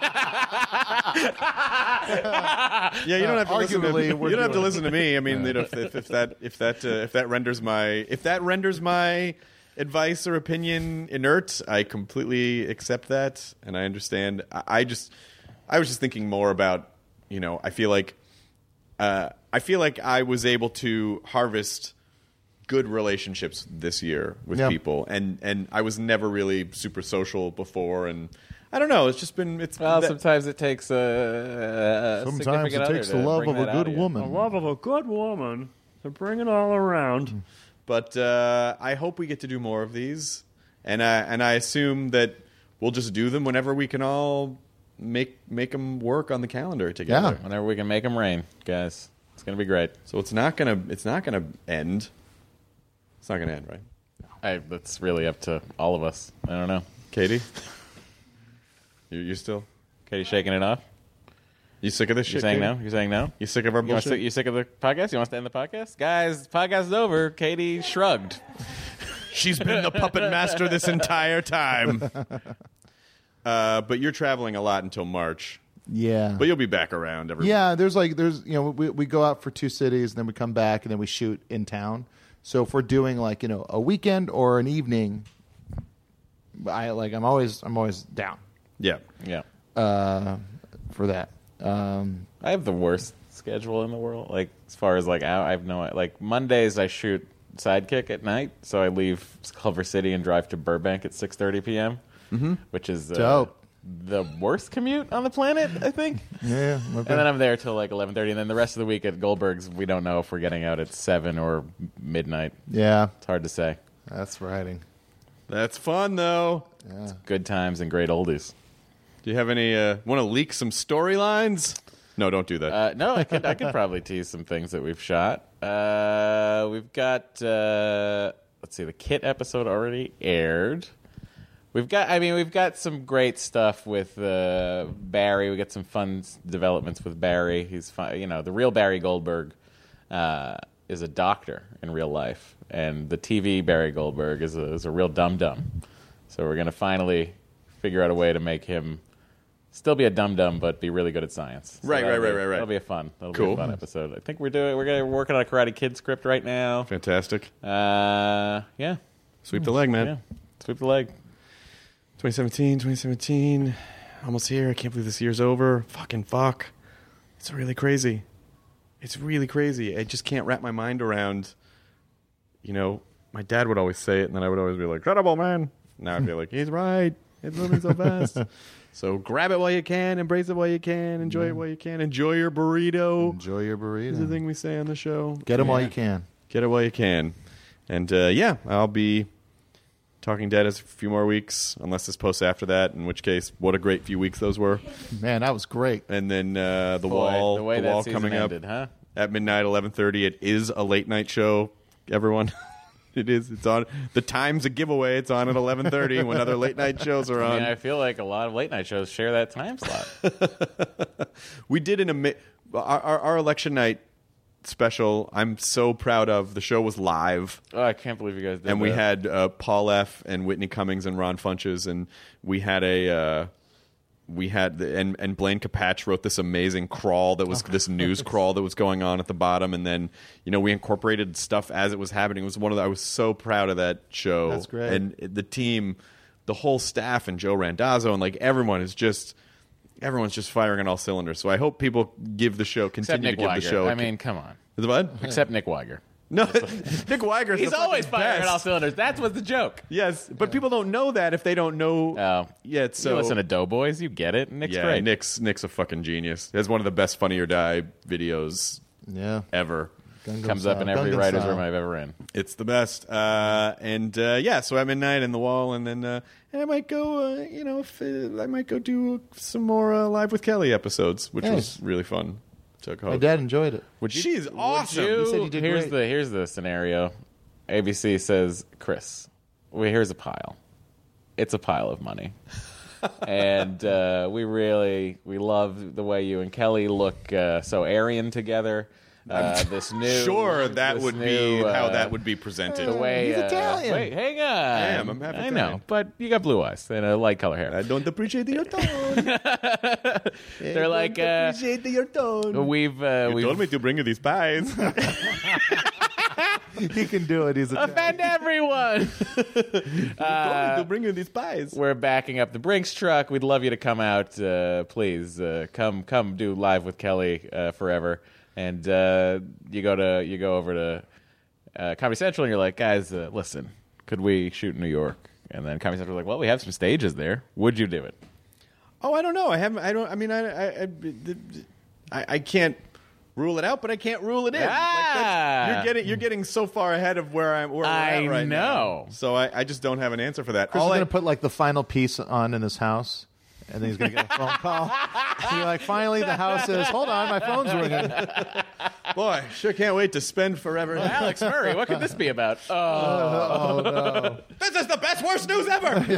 Yeah, you don't have to listen to Arguably, you we're don't have to doing- listen to me. I mean, you know, if, if, if that if that uh, if that renders my if that renders my advice or opinion inert, I completely accept that, and I understand. I, I just I was just thinking more about, you know, I feel like uh, I feel like I was able to harvest good relationships this year with Yeah. people, and and I was never really super social before, and I don't know. It's just been it's Well, that- sometimes it takes a, a Sometimes significant it other takes to the love bring of a that out good you. woman. The love of a good woman to bring it all around. But uh, I hope we get to do more of these, and I and I assume that we'll just do them whenever we can all make make them work on the calendar together. Whenever we can make them rain, guys, it's gonna be great. So it's not gonna it's not gonna end. It's not gonna end, right? I, that's really up to all of us. I don't know. Katie, you you still Katie shaking it off. you sick of this You're shit? saying Katie? no? You're saying no? You sick of our You, want bullshit? to, you sick of the podcast? You want us to end the podcast? Guys, the podcast is over. Katie shrugged. She's been the puppet master this entire time. Uh, but you're traveling a lot until March. Yeah. But you'll be back around. Every Yeah, there's like there's you know we we go out for two cities and then we come back and then we shoot in town. So if we're doing like you know a weekend or an evening, I like I'm always I'm always down yeah. Yeah. uh, for that. Um, I have the worst schedule in the world. Like, as far as like, I I have no, like, Mondays I shoot Sidekick at night. So I leave Culver City and drive to Burbank at six thirty p.m., mm-hmm. which is uh, Dope. the worst commute on the planet, I think. yeah, And then I'm there till like eleven thirty, and then the rest of the week at Goldberg's, we don't know if we're getting out at seven or midnight. yeah, It's hard to say. that's writing. That's fun though. Yeah. Good times and great oldies. Do you have any? Uh, Want to leak some storylines? No, don't do that. Uh, no, I could I could probably tease some things that we've shot. Uh, we've got uh, let's see, the Kit episode already aired. We've got, I mean, we've got some great stuff with uh, Barry. We got some fun s- developments with Barry. He's fun, you know, the real Barry Goldberg uh, is a doctor in real life, and the T V Barry Goldberg is a, is a real dum dum. So we're gonna finally figure out a way to make him still be a dum dum, but be really good at science. So Right, that'll right, be- right, right, right. That'll be a fun. That'll be Cool. a fun episode. I think we're doing. We're gonna we're working on a Karate Kid script right now. Fantastic. Uh, yeah, Sweep the leg, man. yeah. Sweep the leg. twenty seventeen, twenty seventeen. Almost here. I can't believe this year's over. Fucking fuck. It's really crazy. It's really crazy. I just can't wrap my mind around, you know, my dad would always say it, and then I would always be like, incredible, man. Now I'd be like, he's right. It's moving so fast. So grab it while you can, embrace it while you can, enjoy it while you can, enjoy your burrito. Enjoy your Is the burrito. thing we say on the show. Get them while Yeah. you can. Get it while you can. And uh, yeah, I'll be Talking Dead is a few more weeks, unless this posts after that, in which case, what a great few weeks those were. Man, that was great. And then uh, The Boy, Wall, the way the that wall season coming ended, up huh? at midnight, eleven thirty. It is a late night show, everyone. It is. It's on. The Time's a giveaway. It's on at eleven thirty when other late night shows are on. I mean, I feel like a lot of late night shows share that time slot. We did an ama- our, our our election night special. I'm so proud of. The show was live. Oh, I can't believe you guys did And we that. had uh, Paul F. and Whitney Cummings and Ron Funches, and we had a uh, we had the, and and Blaine Capatch wrote this amazing crawl that was this news crawl that was going on at the bottom, and then you know we incorporated stuff as it was happening. It was one of the, I was so proud of that show. That's great. And the team, the whole staff, and Joe Randazzo, and like everyone is just. Everyone's just firing on all cylinders. So I hope people give the show, Except continue Nick to give Weiger. the show. I mean, come on. The what? Except Nick Weiger. No, Nick Weiger. He's always firing on all cylinders. That's what's the joke. Yes, but people don't know that if they don't know. Oh, yeah. So you listen to Doughboys, you get it. Nick's yeah, great. Nick's Nick's a fucking genius. He has one of the best Funny or Die videos Yeah. ever. Gundam Comes style. up in every Gundam writer's style. room I've ever in. It's the best. Uh, and uh, yeah, so I'm Midnight in the Wall, and then uh, and I might go. Uh, you know, if, uh, I might go do some more uh, Live with Kelly episodes, which Nice. was really fun. To My dad enjoyed it. Would you, She's awesome. You- He said you did here's great. the here's the scenario. A B C says, Chris, well, here's a pile. It's a pile of money. And uh, we really we love the way you and Kelly look uh, so Aryan together. Uh, this new Sure, that this would new, be how uh, that would be presented. the way He's uh, Italian. Wait, hang on. I am. I'm half I Italian. know, but you got blue eyes and a light color hair. I don't appreciate your tone. They're like, don't uh, appreciate your tone. we've uh, You we've told me to bring you these pies. He can do it. He's a offend everyone. told me to bring you these pies. We're backing up the Brinks truck. We'd love you to come out, uh, please. Uh, come, come, do Live with Kelly uh, forever. And uh, you go to you go over to uh, Comedy Central, and you're like, guys, uh, listen, could we shoot in New York? And then Comedy Central's like, well, we have some stages there. Would you do it? Oh, I don't know. I haven't. I don't. I mean, I, I, I, I can't rule it out, but I can't rule it in. Like Ah. that's, you're getting you're getting so far ahead of where I'm. Where we're I at right know. now. So I, I just don't have an answer for that. Chris All is I, going to put like the final piece on in his house, and then he's going to get a phone call. And you're like, finally, the house is. Hold on, my phone's ringing. boy, sure can't wait to spend forever. Alex Murray, what could this be about? Oh, Oh no! This is the best, worst news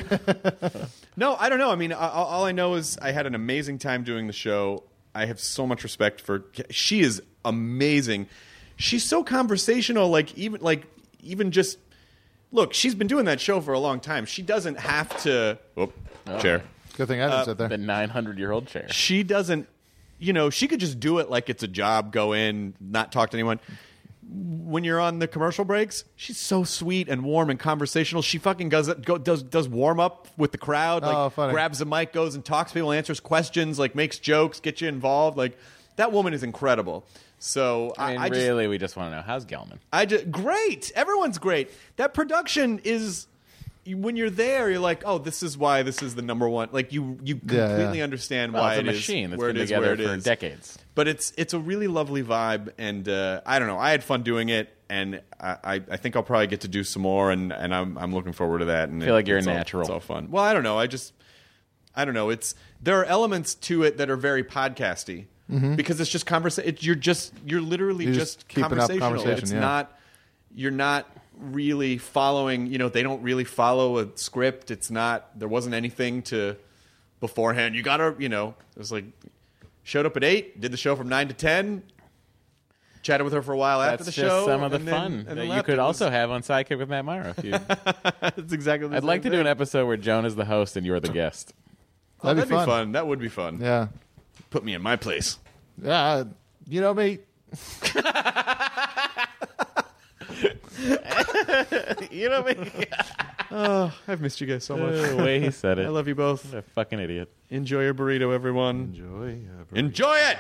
ever. No, I don't know. I mean, all, all I know is I had an amazing time doing the show. I have so much respect for. She is amazing. She's so conversational. Like even like even just look. She's been doing that show for a long time. She doesn't have to. Whoop, chair. Good thing I didn't sit there. the nine hundred year old chair. She doesn't. You know, she could just do it like it's a job. Go in, not talk to anyone. When you're on the commercial breaks, she's so sweet and warm and conversational. She fucking does it, go, does does warm up with the crowd. Like Oh, funny. grabs the mic, goes and talks to people, answers questions, like makes jokes, gets you involved. Like that woman is incredible. So I mean, I, I just, really, we just want to know, how's Gelman? I just great. Everyone's great. That production is. When you're there, you're like, oh, this is why this is the number one. Like you, you Yeah, completely yeah. understand Well, why it's a it is machine that's where been it is together where it for is. decades. But it's it's a really lovely vibe, and uh, I don't know. I had fun doing it, and I, I, I think I'll probably get to do some more, and, and I'm I'm looking forward to that. And I feel like you're a it's all- natural. It's all fun. Well, I don't know. I just I don't know. It's there are elements to it that are very podcasty because it's just conversation. You're just you're literally You're just, just keeping up conversational. conversation, It's yeah. not you're not really following. You know, they don't really follow a script. It's not. There wasn't anything to beforehand. You gotta. You know, it was like. Showed up at eight, did the show from nine to ten, chatted with her for a while That's after the just show. some of the and then- fun and that then you left. could It was- also have on Sidekick with Matt Myra. If you, That's exactly. The I'd like to same do an thing. episode where Joan is the host and you're the guest. Oh, That'd that'd be be fun. fun. That would be fun. Yeah, Put me in my place. yeah. You know me. You know me. Oh, I've missed you guys so much. The way he said it. I love you both. What a fucking idiot. Enjoy your burrito, everyone. Enjoy. Enjoy it.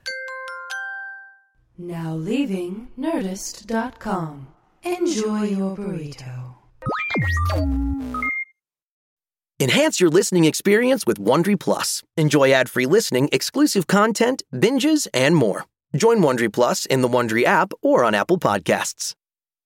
Now leaving Nerdist dot com. Enjoy your burrito. Enhance your listening experience with Wondery Plus. Enjoy ad-free listening, exclusive content, binges, and more. Join Wondery Plus in the Wondery app or on Apple Podcasts.